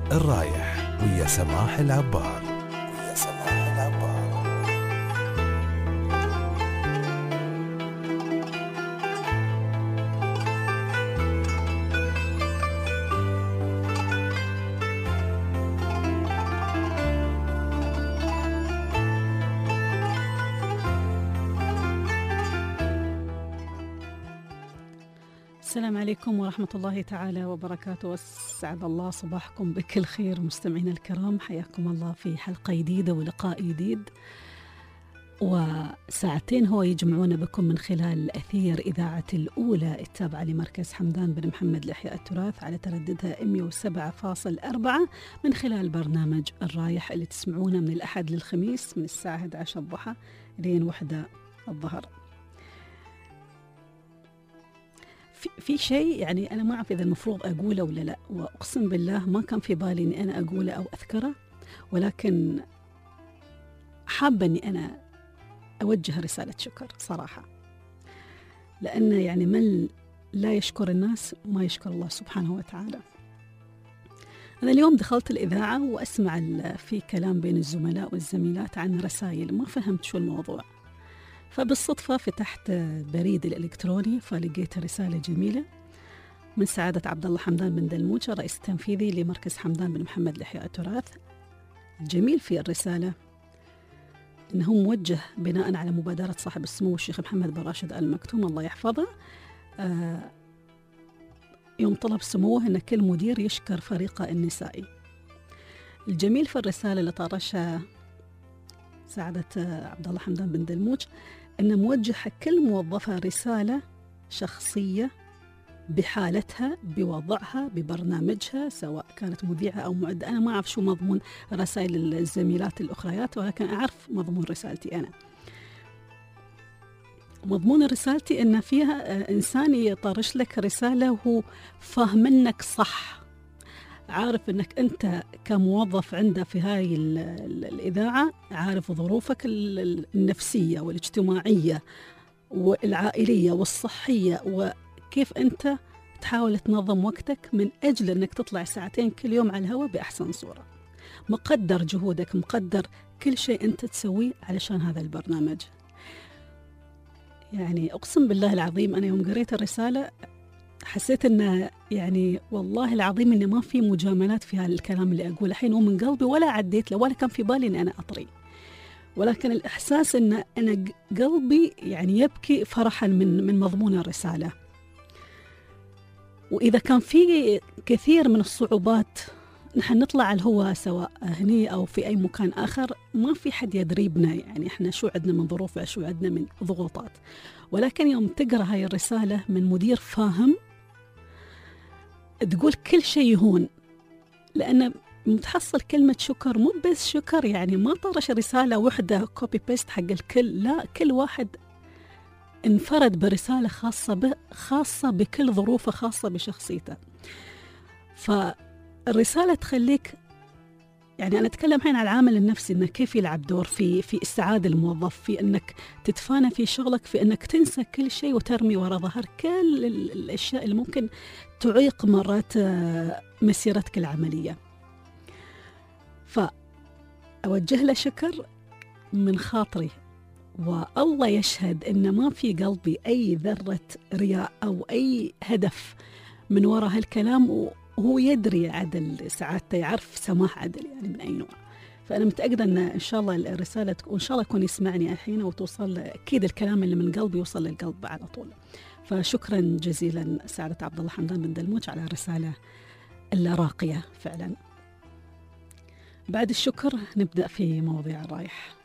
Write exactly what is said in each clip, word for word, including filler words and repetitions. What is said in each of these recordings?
الرايح ويا سماح العبار ويا سماح العبار. السلام عليكم ورحمة الله تعالى وبركاته، واسعد الله صباحكم بكل خير. مستمعينا الكرام، حياكم الله في حلقة جديدة ولقاء جديد، وساعتين هو يجمعون بكم من خلال أثير إذاعة الأولى التابعة لمركز حمدان بن محمد لإحياء التراث على ترددها مئة وسبعة فاصلة أربعة من خلال برنامج الرايح اللي تسمعونه من الأحد للخميس من الساعة إحدى عشرة الضحى لين واحدة الظهر. في شيء يعني أنا ما أعرف إذا المفروض أقوله ولا لا، وأقسم بالله ما كان في بالي أني أنا أقوله أو أذكره، ولكن حابة أني أنا أوجه رسالة شكر صراحة، لأن يعني من لا يشكر الناس ما يشكر الله سبحانه وتعالى. أنا اليوم دخلت الإذاعة وأسمع في كلام بين الزملاء والزميلات عن رسائل، ما فهمت شو الموضوع، فبالصدفة فتحت بريد الإلكتروني فلقيت رسالة جميلة من سعادة عبد الله حمدان بن دلموجة، رئيس التنفيذي لمركز حمدان بن محمد لإحياء التراث. الجميل في الرسالة أنه موجه بناء على مبادرة صاحب السمو الشيخ محمد بن راشد آل مكتوم الله يحفظه، آه يوم طلب سموه أن كل مدير يشكر فريقه النسائي. الجميل في الرسالة اللي طرشها سعادة عبد الله حمدان بن دلموج أن موجه حق كل موظفة رسالة شخصية بحالتها بوضعها ببرنامجها، سواء كانت مذيعة أو معدة. أنا ما أعرف شو مضمون رسائل الزميلات الأخريات، ولكن أعرف مضمون رسالتي أنا. مضمون رسالتي أن فيها إنسان يطرش لك رسالة وهو فاهم منك صح، عارف أنك أنت كموظف عنده في هاي الإذاعة، عارف ظروفك النفسية والاجتماعية والعائلية والصحية، وكيف أنت تحاول تنظم وقتك من أجل أنك تطلع ساعتين كل يوم على الهواء بأحسن صورة. مقدر جهودك، مقدر كل شيء أنت تسويه علشان هذا البرنامج. يعني أقسم بالله العظيم أنا يوم قريت الرسالة حسيت أنه يعني والله العظيم أنه ما في مجاملات في هذا الكلام اللي أقوله الحين، ومن قلبي ولا عديت له ولا كان في بالي أن أنا أطري، ولكن الإحساس أن أنا قلبي يعني يبكي فرحا من من مضمون الرسالة. وإذا كان في كثير من الصعوبات نحن نطلع على الهواء سواء هني أو في أي مكان آخر، ما في حد يدريبنا، يعني إحنا شو عندنا من ظروف شو عندنا من ضغوطات، ولكن يوم تقرأ هاي الرسالة من مدير فاهم تقول كل شيء يهون، لأن متحصل كلمة شكر مو بس شكر، يعني ما طرش رسالة وحدة كوبي بيست حق الكل، لا، كل واحد انفرد برسالة خاصة به، خاصة بكل ظروفه، خاصة بشخصيته. فالرسالة تخليك يعني أنا أتكلم الحين على العامل النفسي، إنه كيف يلعب دور في في استعادة الموظف، في إنك تتفانى في شغلك، في إنك تنسى كل شيء وترمي وراء ظهر كل الأشياء اللي ممكن تعيق مرات مسيرتك العملية. فأوجه له شكر من خاطري، والله يشهد إن ما في قلبي أي ذرة رياء أو أي هدف من وراء هالكلام، وهو يدري عدل سعادته، يعرف سماح عدل يعني من أي نوع. فأنا متأكدة أن إن شاء الله الرسالة وإن شاء الله يكون يسمعني الحين وتوصل أكيد الكلام اللي من قلبي يوصل للقلب على طول. فشكرا جزيلا سعادة عبد الله حمدان بن دلموج على الرسالة الراقية فعلا. بعد الشكر نبدأ في مواضيع الرايح.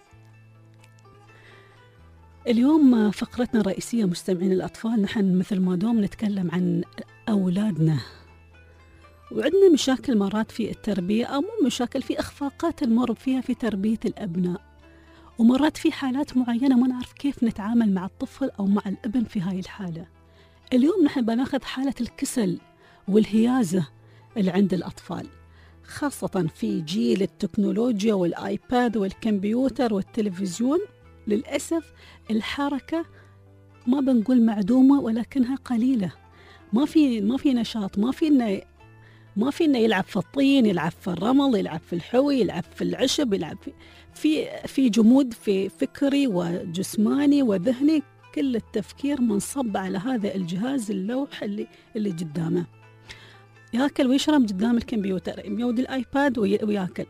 اليوم فقرتنا الرئيسية مستمعين الأطفال، نحن مثل ما دوم نتكلم عن أولادنا، وعندنا مشاكل مرات في التربية، أو مو مشاكل، في إخفاقات نمر فيها في تربية الأبناء، ومرات في حالات معينة ما نعرف كيف نتعامل مع الطفل أو مع الابن في هاي الحالة. اليوم نحن بناخذ حالة الكسل والهيازة اللي عند الأطفال، خاصة في جيل التكنولوجيا والآيباد والكمبيوتر والتلفزيون. للأسف الحركة ما بنقول معدومة ولكنها قليلة، ما في ما في نشاط، ما في إنه ما في إنه يلعب في الطين، يلعب في الرمل، يلعب في الحوي، يلعب في العشب، يلعب في في في جمود في فكري وجسماني وذهني. كل التفكير منصب على هذا الجهاز اللوح اللي اللي قدامه. ياكل ويشرب قدام الكمبيوتر، يمود الايباد وياكل،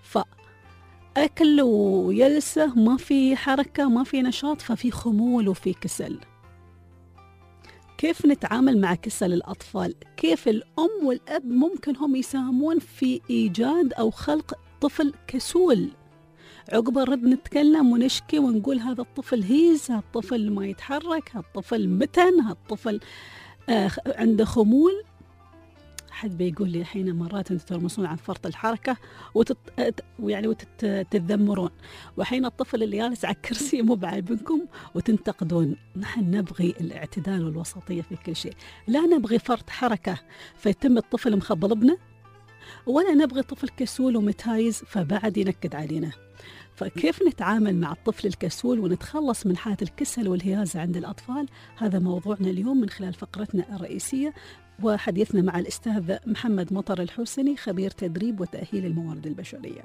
فاكل ويلسه، ما في حركه، ما في نشاط، ففي خمول وفي كسل. كيف نتعامل مع كسل الأطفال؟ كيف الأم والأب ممكن هم يساهمون في إيجاد أو خلق طفل كسول؟ عقب نرد نتكلم ونشكي ونقول هذا الطفل هيز، هذا الطفل ما يتحرك، هذا الطفل متن، هذا الطفل آه عنده خمول. حد بيقول لي الحين مرات انتم ترمسون عن فرط الحركه وتت... ويعني وتتذمرون، وحين الطفل اللي جالس على الكرسي مو بعيبكم وتنتقدون. نحن نبغي الاعتدال والوسطيه في كل شيء، لا نبغي فرط حركه فيتم الطفل مخبلبنا، ولا نبغي طفل كسول ومتهايز فبعد ينكد علينا. فكيف نتعامل مع الطفل الكسول ونتخلص من حالة الكسل والهيازة عند الأطفال؟ هذا موضوعنا اليوم من خلال فقرتنا الرئيسية، وحديثنا مع الأستاذ محمد مطر الحوسني، خبير تدريب وتأهيل الموارد البشرية.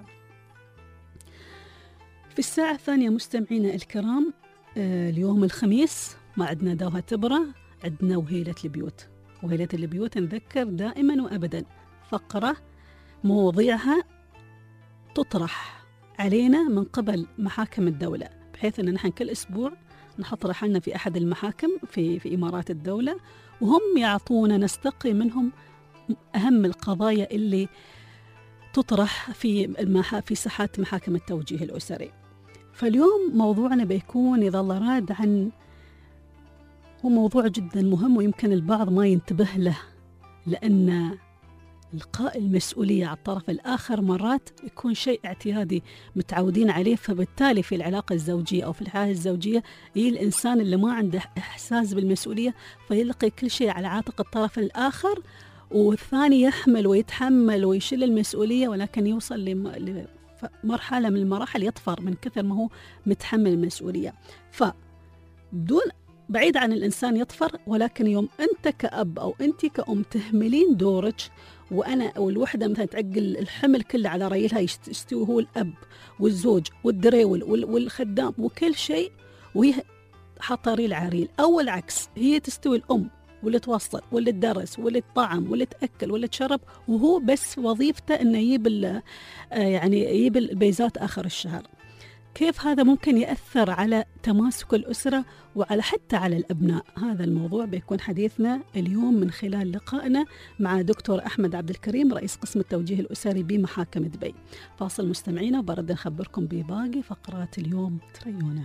في الساعة الثانية مستمعينا الكرام، اليوم الخميس ما عندنا دوها تبرة، عندنا وهيلة البيوت. وهيلة البيوت نذكر دائما وأبدا فقرة مواضيعها تطرح علينا من قبل محاكم الدولة، بحيث أن نحن كل أسبوع نحط رحلنا في أحد المحاكم في, في إمارات الدولة، وهم يعطونا نستقي منهم أهم القضايا اللي تطرح في المحا في ساحات محاكم التوجيه الأسري. فاليوم موضوعنا بيكون يظل راد عن، هو موضوع جدا مهم ويمكن البعض ما ينتبه له، لأن إلقاء المسؤولية على الطرف الآخر مرات يكون شيء اعتيادي متعودين عليه، فبالتالي في العلاقة الزوجية أو في الحياة الزوجية هي الإنسان اللي ما عنده إحساس بالمسؤولية فيلقي كل شيء على عاتق الطرف الآخر، والثاني يحمل ويتحمل ويشيل المسؤولية، ولكن يوصل لمرحلة من المراحل يطفر من كثر ما هو متحمل المسؤولية. فبدون بعيد عن الإنسان يطفر، ولكن يوم أنت كأب أو أنت كأم تهملين دورك، وأنا أو الوحدة مثلا تعقل الحمل كله على ريلها، يستوي هو الأب والزوج والدريول والخدام وكل شيء، وهي حاطة ريل عريل، أو العكس هي تستوي الأم واللي توصل واللي تدرس واللي تطعم واللي تأكل واللي تشرب، وهو بس وظيفته إنه يجيب يعني يجيب البيزات آخر الشهر. كيف هذا ممكن يأثر على تماسك الأسرة وعلى حتى على الأبناء؟ هذا الموضوع بيكون حديثنا اليوم من خلال لقائنا مع دكتور أحمد عبد الكريم، رئيس قسم التوجيه الأسري بمحاكم دبي. فاصل مستمعينا وبرد نخبركم بباقي فقرات اليوم، تريونا.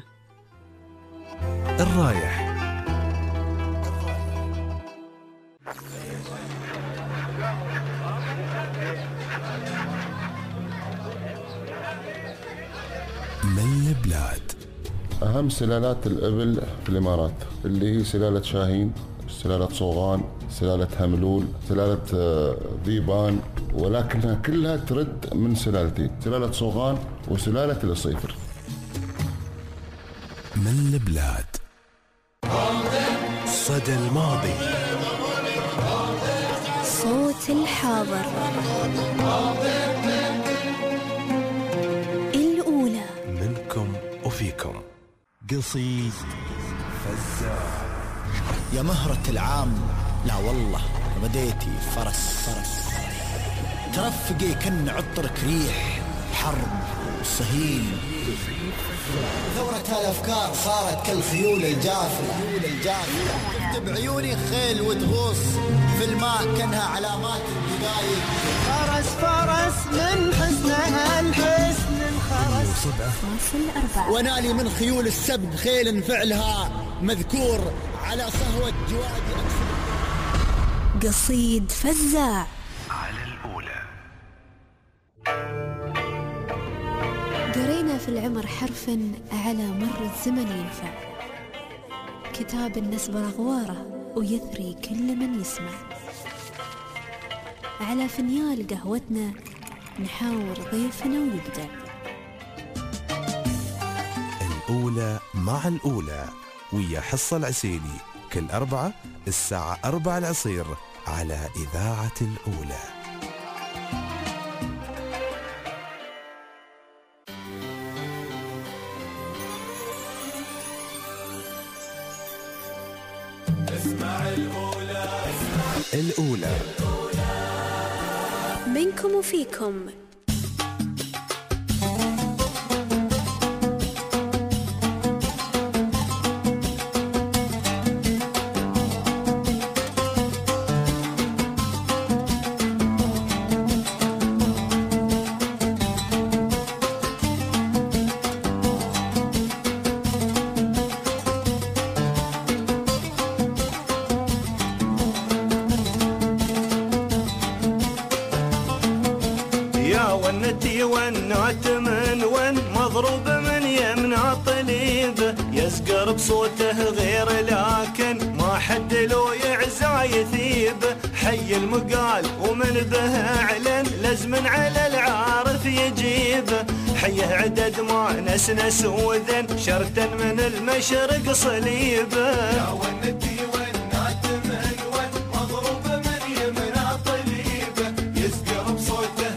الرايح من البلاد. أهم سلالات الإبل في الإمارات اللي هي سلالة شاهين، سلالة صوغان، سلالة هملول، سلالة ذيبان، ولكنها كلها ترد من سلالتين، سلالة صوغان وسلالة الصيفر. من البلاد. صدى الماضي، صوت الحاضر، الأولى منكم وفيكم. قصيد فزاع. يا مهرة العام، لا والله بديتي فرس فرس ترفقي كن عطرك ريح حرب وصهيل. ثورة الأفكار صارت كالخيول الجافلة، شفت بعيوني خيل وتغوص في الماء كأنها علامات الدقايق. فرس فرس من حسنها الحسن الخرس، ونالي من خيول السبق خيل فعلها مذكور على صهوة جوادي. قصيد فزاع على الأولى. قرينا في العمر حرفا على مر الزمن ينفع، كتاب النسبر أغواره ويثري كل من يسمع. على فنيال قهوتنا نحاور ضيفنا ويبدع. الأولى مع الأولى ويا حصة العسيلي كل أربعة الساعة أربعة العصير على إذاعة الأولى. الأولى منكم وفيكم. ونتي ونات من ون مضروب من يمنى طليبه يزقر بصوته غير لكن ما حد لو يعزى يثيبه حي المقال ومن به اعلن لزم على العارف يجيبه حيه عدد ما نسنس وذن شرتا من المشرق صليبه يا ونتي ونات من ون مضروب من يمنى طليبه يزقر بصوته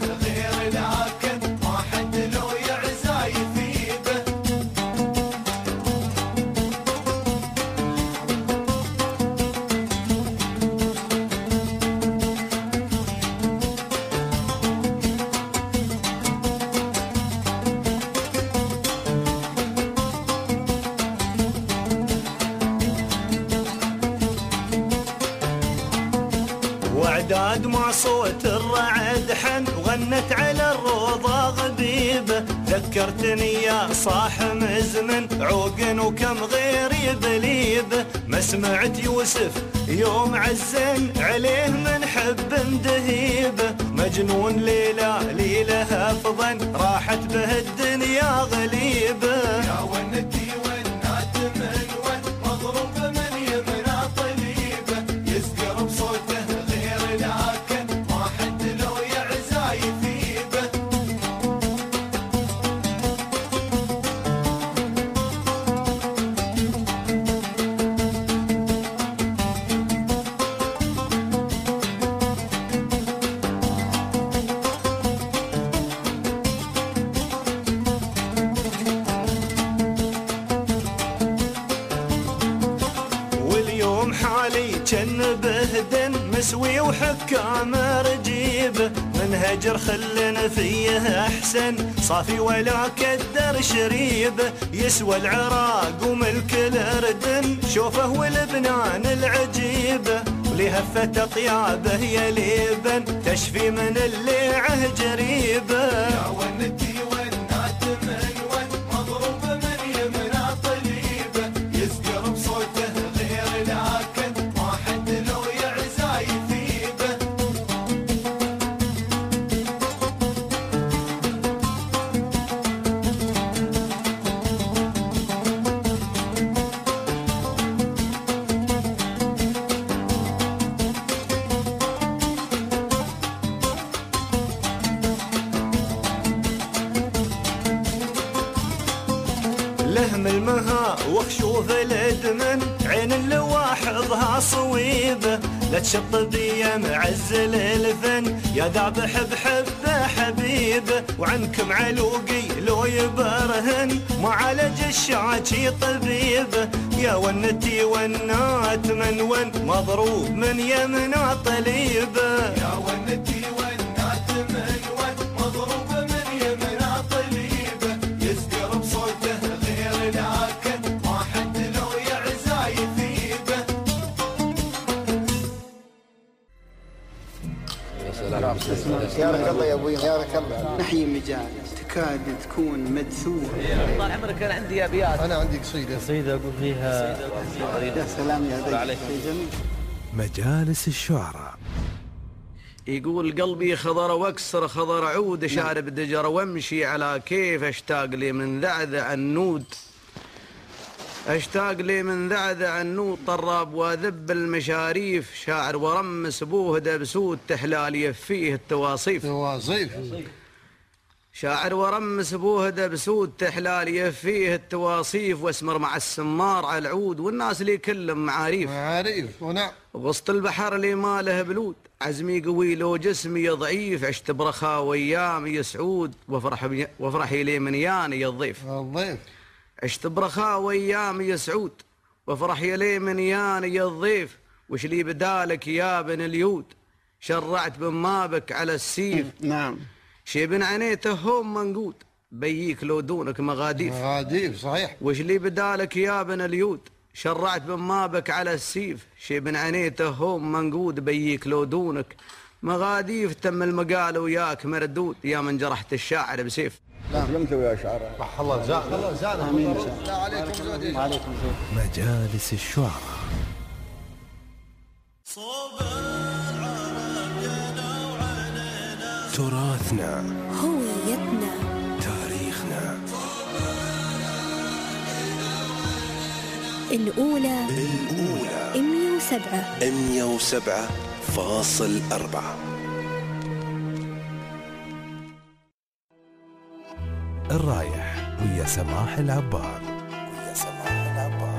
وعداد مع صوت الرعد حن وغنت على الروضة غبيبة ذكرتني يا صاح مزمن عوق وكم غيري بليبة ما سمعت يوسف يوم عزن عليه من حب دهيبة مجنون ليلة ليلة هفظا راحت به الدنيا غليبة يا ونتي ونات من ون مضروب من يمنى طليبة يسقر بصوته حالي جن بهدن مسوي وحكام رجيب من هجر خلنا فيه احسن صافي ولا كدر شريب يسوى العراق وملك الاردن شوفه والبنان العجيب ولهفة طيابه يا ليبن تشفي من الليعه جريبه يا ونتي ونات من ون مضروب من يمنى طليبه يسقر بصوته غير لكن ما حد لو يعزى يثيبه لهم المها وخشوف الادمن عين اللواحظها صويبه لا تشط بيا معزل الفن يا ذابح بحبه حبيبه وعنكم علوقي لو يبرهن ما عالج الشاكي طبيبه يا ونتي ونات من ون مضروب من يمنى طليبه يا ونتي ونات من ون مضروب من يمنى طليبه يسقر بصوته لكن ما حد لو يعزى يثيبه يا رك الله يا ابوي يا رك الله نحيي مجالس تكاد تكون مدسوه طال عمرك انا عندي ابيات انا عندي قصيده قصيده اقول فيها يا سلام يا ذي جميل. مجالس الشعراء. يقول قلبي خضر واكسر خضر عود شارب دجر وامشي على كيف اشتاق لي من ذعذع النود اشتاق لي من ذعذع النود طراب واذب المشاريف شاعر ورمس بوه دبسود تحلال يفيه التواصيف تواصيف شاعر ورمس بوه دبسود تحلال يفيه التواصيف واسمر مع السمار على العود والناس لي كلهم معاريف معاريف ونعم وسط البحر لي ما له بلود عزمي قوي لو جسمي ضعيف عشت برخا ويامي سعود وافرح بي وافرحي لي من ياني يا الضيف الضيف عشت برخا ويامي سعود وافرحي لي من ياني يا الضيف وش لي بدالك يا بن اليود شرعت بمابك على السيف. نعم. شي بن عنيته هم منقود بيك لو دونك مغاديف. مغاديف صحيح. وش لي بدالك يا بن اليود شرعت بمابك على السيف. شي بن عنيته هم منقود بيك لو دونك مغاديف. تم المقال وياك مردود يا من جرحت الشاعر بسيف. سلمت يا شعر. صح الله جزاك الله جزاك. امين. لا عليكم زودين. عليكم زود. مجالس الشعراء. تراثنا، هويتنا، تاريخنا. الأولى الأولى مئة وسبعة مئة وسبعة فاصل أربعة. الرايح ويا سماح العبار. ويا سماح العبار.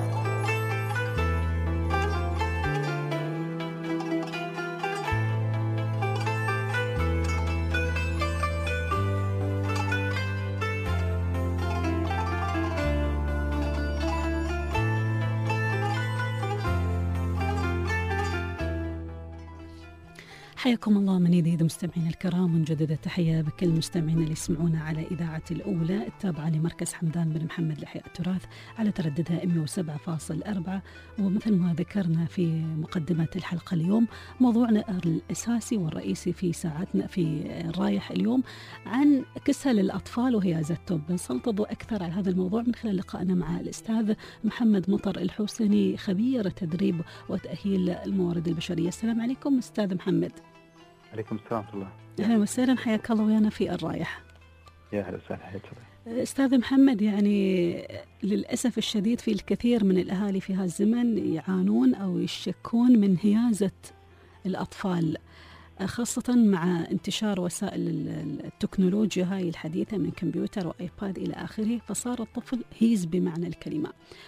حياكم الله من جديد مستمعينا الكرام، ونجدد التحية بكل المستمعين اللي يسمعونا على إذاعة الأولى التابعة لمركز حمدان بن محمد لإحياء التراث على ترددها مئة وسبعة فاصل أربعة. ومثل ما ذكرنا في مقدمة الحلقة اليوم، موضوعنا الأساسي والرئيسي في ساعتنا في الرايح اليوم عن كسل الأطفال وهيازتهم. بنسلط الضوء أكثر على هذا الموضوع من خلال لقائنا مع الأستاذ محمد مطر الحوسني، خبير تدريب وتأهيل الموارد البشرية. السلام عليكم أستاذ محمد. عليكم السلام ورحمة الله. أهلا وسهلا، حياك الله ويانا في الرايح. يا أهلا وسهلا، حياك الله. أستاذ محمد، يعني للأسف الشديد في الكثير من الأهالي في هذا الزمن يعانون أو يشكون من هيازة الأطفال، خاصة مع انتشار وسائل التكنولوجيا هاي الحديثة من كمبيوتر وآيباد إلى آخره، فصار الطفل هيز بمعنى الكلمة.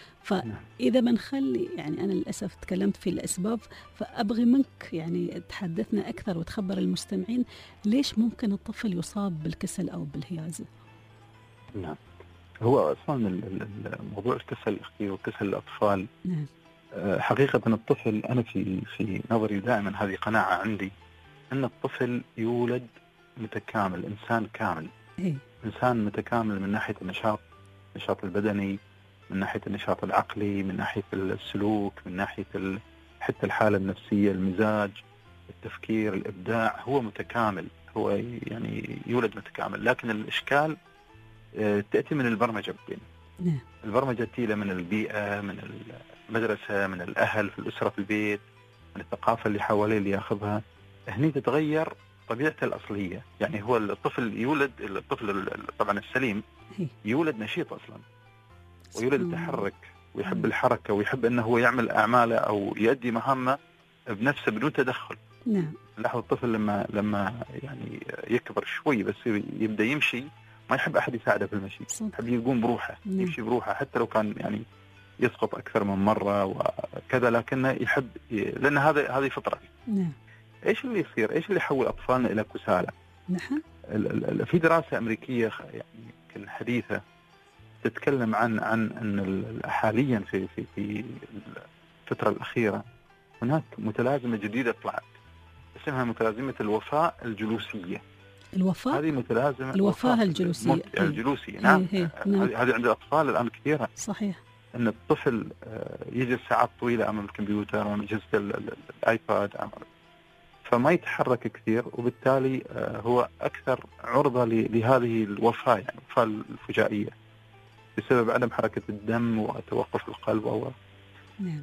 فإذا بنخلي يعني أنا للأسف تكلمت في الأسباب، فأبغي منك يعني تحدثنا أكثر وتخبر المستمعين ليش ممكن الطفل يصاب بالكسل أو بالهيازة. نعم، هو أصلا الموضوع الكسل الأخير وكسل الأطفال. نعم. حقيقة الطفل، أنا في في نظري دائما هذه قناعة عندي، أن الطفل يولد متكامل، إنسان كامل. إيه؟ إنسان متكامل من ناحية النشاط، النشاط البدني، من ناحية النشاط العقلي، من ناحية السلوك، من ناحية حتى الحالة النفسية، المزاج، التفكير، الإبداع. هو متكامل، هو يعني يولد متكامل. لكن الإشكال تأتي من البرمجة بين. نعم. البرمجة تأتي من البيئة، من المدرسة، من الأهل في الأسرة في البيت، من الثقافة اللي حواليه اللي يأخذها. هني تتغير طبيعته الأصلية. يعني هو الطفل يولد، الطفل طبعا السليم يولد نشيط أصلا، ويولد يتحرك ويحب الحركة ويحب أنه هو يعمل أعماله أو يؤدي مهامه بنفسه بدون تدخل. نعم. لاحظ الطفل لما لما يعني يكبر شوي بس يبدأ يمشي، ما يحب أحد يساعده في المشي، يحب يقوم بروحه. نعم. يمشي بروحه حتى لو كان يعني يسقط أكثر من مرة وكذا، لكنه يحب، لأن هذا هذه فطرة. نعم. إيش اللي يصير؟ إيش اللي يحول أطفالنا إلى كسالى؟ نعم. في دراسة أمريكية يعني حديثة تتكلم عن عن أن حاليا في في في الفترة الأخيرة هناك متلازمة جديدة طلعت اسمها متلازمة الوفاء الجلوسية. الوفاء؟ هذه متلازمة الوفاء الجلوسية. الجلوسية. نعم. هي هي. نعم. هذه عند الأطفال الآن كثيرة. صحيح. أن الطفل يجلس ساعات طويلة أمام الكمبيوتر، أمام أجهزة الآيباد، أمام، فما يتحرك كثير، وبالتالي هو أكثر عرضة لهذه الوفاة، يعني الوفاة الفجائية بسبب عدم حركة الدم وتوقف القلب. أو نعم.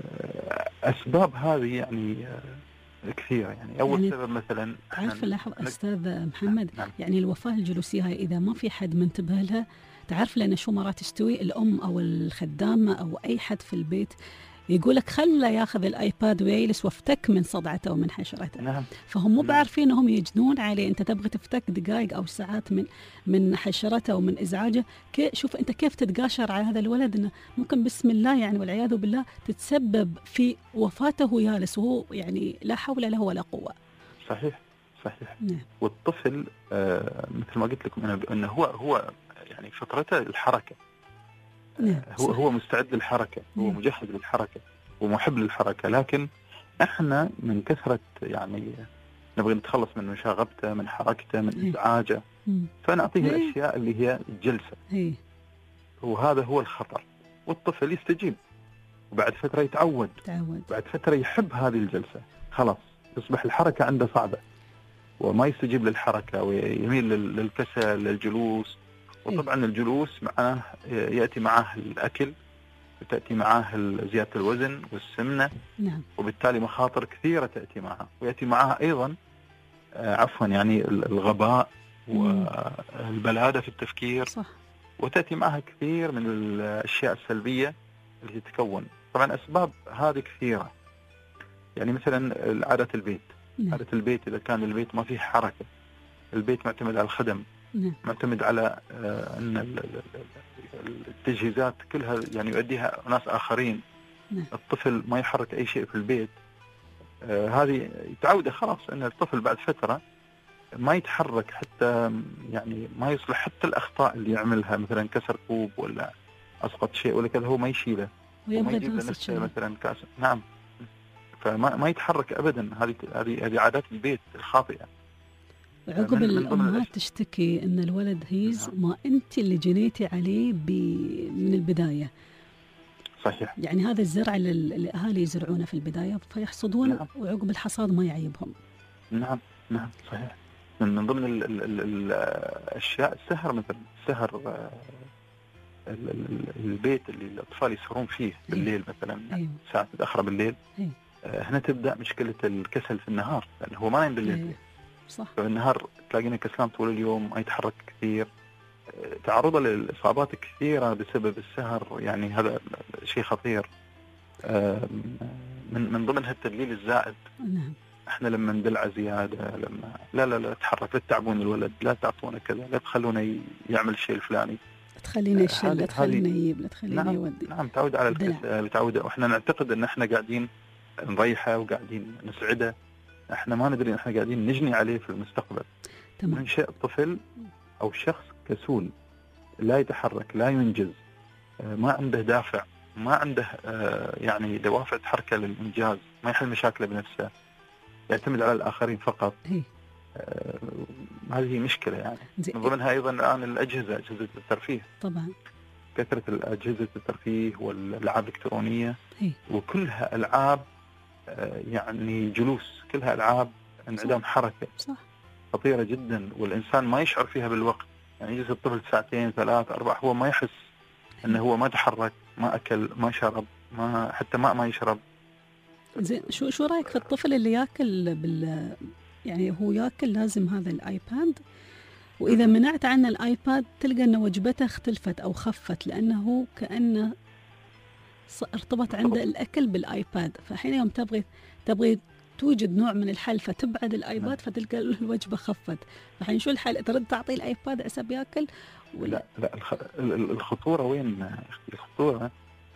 أسباب هذه يعني كثيرة. يعني أول يعني سبب مثلا تعرف لاحظ أستاذ محمد. نعم. يعني الوفاة الجلوسية هاي إذا ما في حد منتبه لها، تعرف لأن شو مرات تستوي الأم أو الخدامة أو أي حد في البيت يقولك خله ياخذ الآيباد ويجلس وافتك من صدعته ومن حشرته. نعم. فهم مو بعرفين انهم يجنون عليه. انت تبغى تفتك دقائق او ساعات من من حشرته ومن ازعاجه. كي شوف انت كيف تتقاشر على هذا الولد، انه ممكن بسم الله يعني والعياذ بالله تتسبب في وفاته جالس وهو يعني لا حول له ولا قوه. صحيح صحيح. نعم. والطفل آه مثل ما قلت لكم انه هو هو يعني فطرته الحركه. نعم. هو هو مستعد للحركة. نعم. هو مجهز للحركة ومحب للحركة، لكن احنا من كثرة يعني نبغى نتخلص من مشاغبته، من حركته، من ازعاجه، فنعطيه الاشياء اللي هي الجلسه. هي. وهذا هو الخطر. والطفل يستجيب وبعد فتره يتعود، تعود. بعد فتره يحب هذه الجلسه، خلاص تصبح الحركه عنده صعبه وما يستجيب للحركه ويميل للكسل للجلوس. وطبعا الجلوس معه ياتي معه الاكل، وتاتي معه زياده الوزن والسمنه. نعم. وبالتالي مخاطر كثيره تاتي معه، وياتي معها ايضا آه عفوا يعني الغباء والبلاده في التفكير. صح. وتاتي معها كثير من الاشياء السلبيه اللي تتكون. طبعا اسباب هذه كثيره، يعني مثلا عاده البيت. نعم. عاده البيت اذا كان البيت ما فيه حركه، البيت معتمد على الخدم. نعم. معتمد على آه ان التجهيزات كلها يعني يؤديها ناس اخرين. نعم. الطفل ما يحرك اي شيء في البيت، آه هذه يتعود خلاص ان الطفل بعد فتره ما يتحرك، حتى يعني ما يصلح حتى الاخطاء اللي يعملها، مثلا كسر كوب ولا اسقط شيء ولا كذا، هو ما يشيله وما يجيب لنفسه مثلا كاس. نعم. فما ما يتحرك ابدا. هذه هذه هذه عادات البيت الخاطئه. عقب الامهات تشتكي ان الولد هيز ما انت اللي جنيتي عليه من البدايه. صحيح. يعني هذا الزرع اللي الاهالي يزرعونه في البدايه فيحصدون. نعم. وعقب الحصاد ما يعيبهم. نعم نعم صحيح. من ضمن ال ال ال الاشياء السهر، مثلا السهر ال ال البيت اللي الاطفال يسهرون فيه بالليل مثلا. أيوه. ساعات متاخره بالليل. أيوه. هنا تبدا مشكله الكسل في النهار، لانه هو ما ينام بالليل. أيوه. صح. فالنهار تلاقينا كسلان طول اليوم، ما يتحرك كثير، تعرضه للاصابات كثيره بسبب السهر. يعني هذا شيء خطير. من من ضمنها التدليل الزائد. نعم. احنا لما ندلع زياده، لما لا لا لا تحرك، لا تعبون الولد، لا تعطونه كذا، لا تخلونه يعمل الشيء الفلاني، تخلينا يشيل، لا تخلينا يجيب، لا تخلينا نعم يودي. نعم تعود على الكسل، تعود. واحنا نعتقد ان احنا قاعدين نريحه وقاعدين نسعده، احنا ما ندري ان احنا قاعدين نجني عليه في المستقبل. تمام. من شيء الطفل او شخص كسول، لا يتحرك، لا ينجز، ما عنده دافع، ما عنده يعني دوافع حركه للانجاز، ما يحل مشاكله بنفسه، يعتمد على الآخرين فقط. هي. آه هذه مشكلة يعني. من ضمنها أيضا الآن الأجهزة، أجهزة الترفيه. طبعا. كثرة الأجهزة الترفيه والألعاب الإلكترونية. هي. وكلها ألعاب آه يعني جلوس، كلها ألعاب انعدام حركة. صح. خطيرة جدا، والإنسان ما يشعر فيها بالوقت. يعني يجلس الطفل ساعتين ثلاث أربع، هو ما يحس أنه هو ما تحرك، ما أكل، ما شرب، ما حتى ماء ما يشرب. زين، شو شو رايك في الطفل اللي ياكل بال يعني هو ياكل لازم هذا الايباد، واذا منعت عنه الايباد تلقى ان وجبته اختلفت او خفت، لانه كانه ارتبط عنده الاكل بالايباد. فحين يوم تبغي تبغي توجد نوع من الحل فتبعد الايباد فتلقى الوجبه خفت. فحين شو الحل؟ ترد تعطيه الايباد عسى ياكل ولا لا؟ لا الخطوره وين؟ الخطوره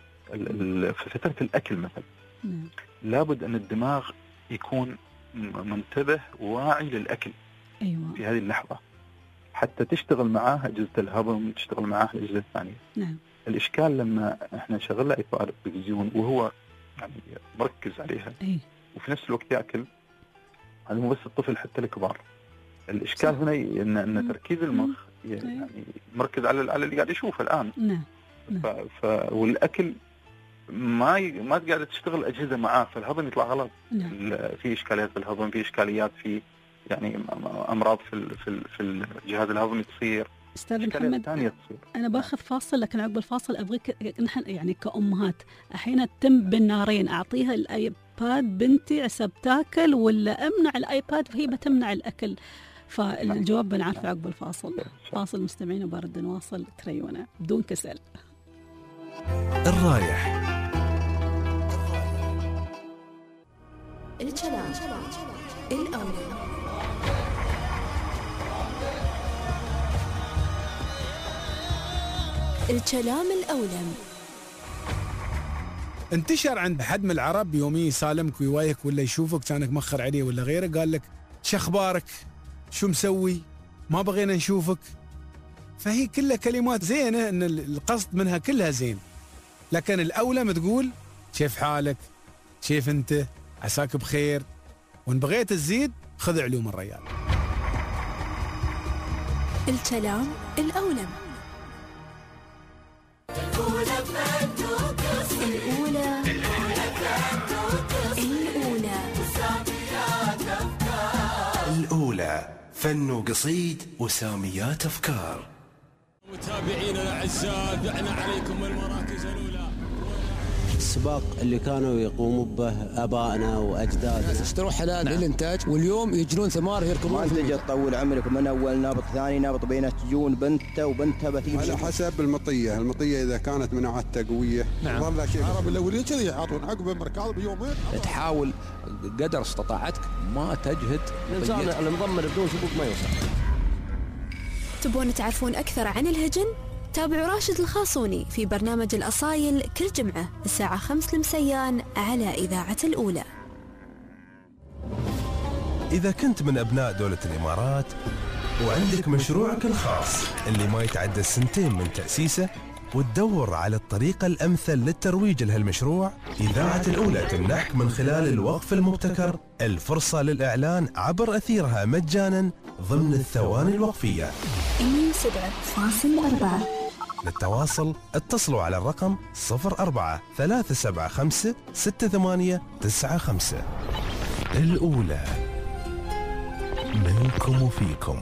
في فتره الاكل مثلا. نعم. لابد أن الدماغ يكون منتبه وواعي للأكل. أيوة. في هذه اللحظة حتى تشتغل معاه أجهزة الهضم، تشتغل معاه الأجهزة الثانية. نعم. الإشكال لما إحنا نشغل إطار التلفزيون وهو يعني مركز عليها. أي. وفي نفس الوقت يأكل، هذا مو بس الطفل حتى الكبار. الإشكال صح. هنا إن, إن تركيز المخ يعني مركز على على اللي قاعد يشوفه الآن. نعم. ف... ف... والأكل ما ي... ما قاعده تشتغل اجهزه معاه، فالهضم يطلع غلط. نعم. في اشكاليات في الهضم، في اشكاليات في يعني امراض في ال... في ال... في الجهاز الهضمي تصير. استاذ محمد تصير. انا باخذ فاصل، لكن عقب الفاصل ابغيك نحن يعني كامهات احيانا تم بالنارين، اعطيها الايباد بنتي عسى بتاكل ولا امنع الايباد فهي بتمنع الاكل. فالجواب بنعرفه عقب الفاصل. فاصل مستمعين وبارد نواصل تريونا بدون كسل. الرايح. الكلام الأولى. الكلام الأولى. انتشر عند حد من العرب يومي يسالمك ويوايك ولا يشوفك كانك مخر عليه ولا غيره، قال لك شو اخبارك؟ شو مسوي؟ ما بغينا نشوفك. فهي كلها كلمات زينه، ان القصد منها كلها زين، لكن الاولى ما تقول كيف حالك؟ كيف انت؟ عساك بخير، وإن بغيت تزيد خذ علوم الريال. الكلام الأولى. الأولى الأولى الأولى فن وقصيد وساميات أفكار. متابعينا الأعزاء دعنا عليكم المراكز الأولى. السباق اللي كانوا يقوموا به آبائنا وأجدادنا، اشتروا حلال نعم. للإنتاج، واليوم يجرون ثمار يركبون. ما تجي تطول عمرك من أول نابط ثاني نابط بينه تجون بنته وبنتها بتيجي على حسب المطية. المطية إذا كانت مناعتها قوية نعم. ظل شيء. العرب الأولين كذي يعطون عقب المركاض بيومين. تحاول قدر استطاعتك ما تجهد. الإنسان المضمر بدون سبوق ما يوصل. تبون تعرفون أكثر عن الهجن؟ تابعوا راشد الخاصوني في برنامج الأصايل كل جمعة الساعة خمس المسيان على إذاعة الأولى. إذا كنت من أبناء دولة الإمارات وعندك مشروعك الخاص اللي ما يتعدى السنتين من تأسيسه وتدور على الطريقة الأمثل للترويج لهالمشروع، إذاعة الأولى تمنحك من خلال الوقف المبتكر الفرصة للإعلان عبر أثيرها مجانا ضمن الثواني الوقفية. مية وسبعة فاصل أربعة. للتواصل اتصلوا على الرقم صفر أربعة ثلاثة سبعة خمسة ستة ثمانية تسعة خمسة. الأولى منكم وفيكم.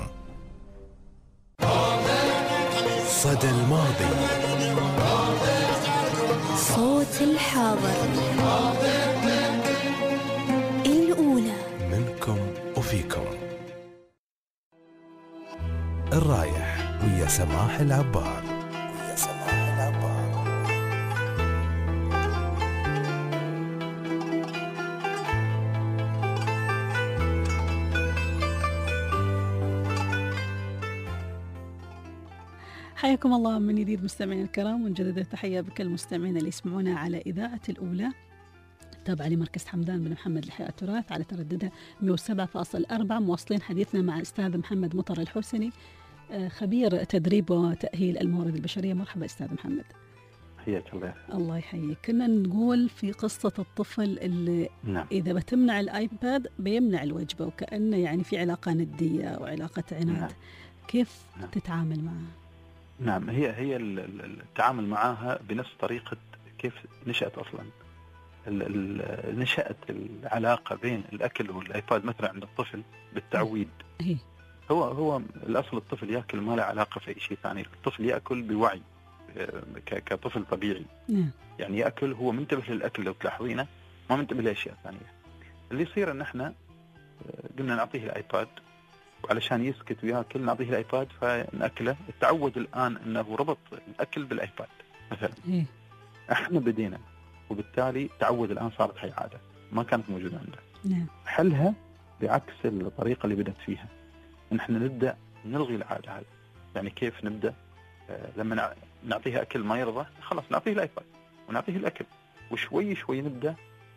صدى الماضي، صوت الحاضر. الأولى منكم وفيكم. الرايح ويا سماح العبار. ويا سماح العبار. حياكم الله من جديد مستمعينا الكرام، ونجدد التحية بكل المستمعين اللي يسمعونا على إذاعة الأولى تابعة لمركز حمدان بن محمد لإحياء التراث على ترددها مئة وسبعة فاصلة أربعة. مواصلين حديثنا مع الأستاذ محمد مطر الحسني، خبير تدريب وتأهيل الموارد البشرية. مرحبا أستاذ محمد. حياك الله. الله يحييك. كنا نقول في قصة الطفل اللي نعم. إذا بتمنع الآيباد بيمنع الوجبة، وكأنه يعني في علاقة ندية وعلاقة عناد. نعم. كيف نعم. تتعامل معها؟ نعم، هي هي التعامل معها بنفس طريقة كيف نشأت أصلا. نشأت العلاقة بين الأكل والآيباد مثلا عند الطفل بالتعويد. هي. هو هو الأصل الطفل يأكل ما له علاقة في أي شيء ثاني. الطفل يأكل بوعي كطفل طبيعي. نعم. يعني يأكل هو منتبه للأكل، لو تلاحظينه ما منتبه لأشياء ثانية. اللي يصير إن إحنا قلنا نعطيه الآيباد، وعلشان يسكت وياكل نعطيه الآيباد فنأكله. التعود الآن أنه ربط الأكل بالآيباد مثلا. إيه؟ احنا بدينا، وبالتالي تعود الآن صارت هي عادة ما كانت موجودة عنده. نعم. حلها بعكس الطريقة اللي بدأت فيها، إن احنا نبدأ نلغي العادة هذه. يعني كيف نبدأ؟ آه لما نعطيه أكل ما يرضى خلاص نعطيه الآيباد ونعطيه الأكل، وشوي شوي نبدأ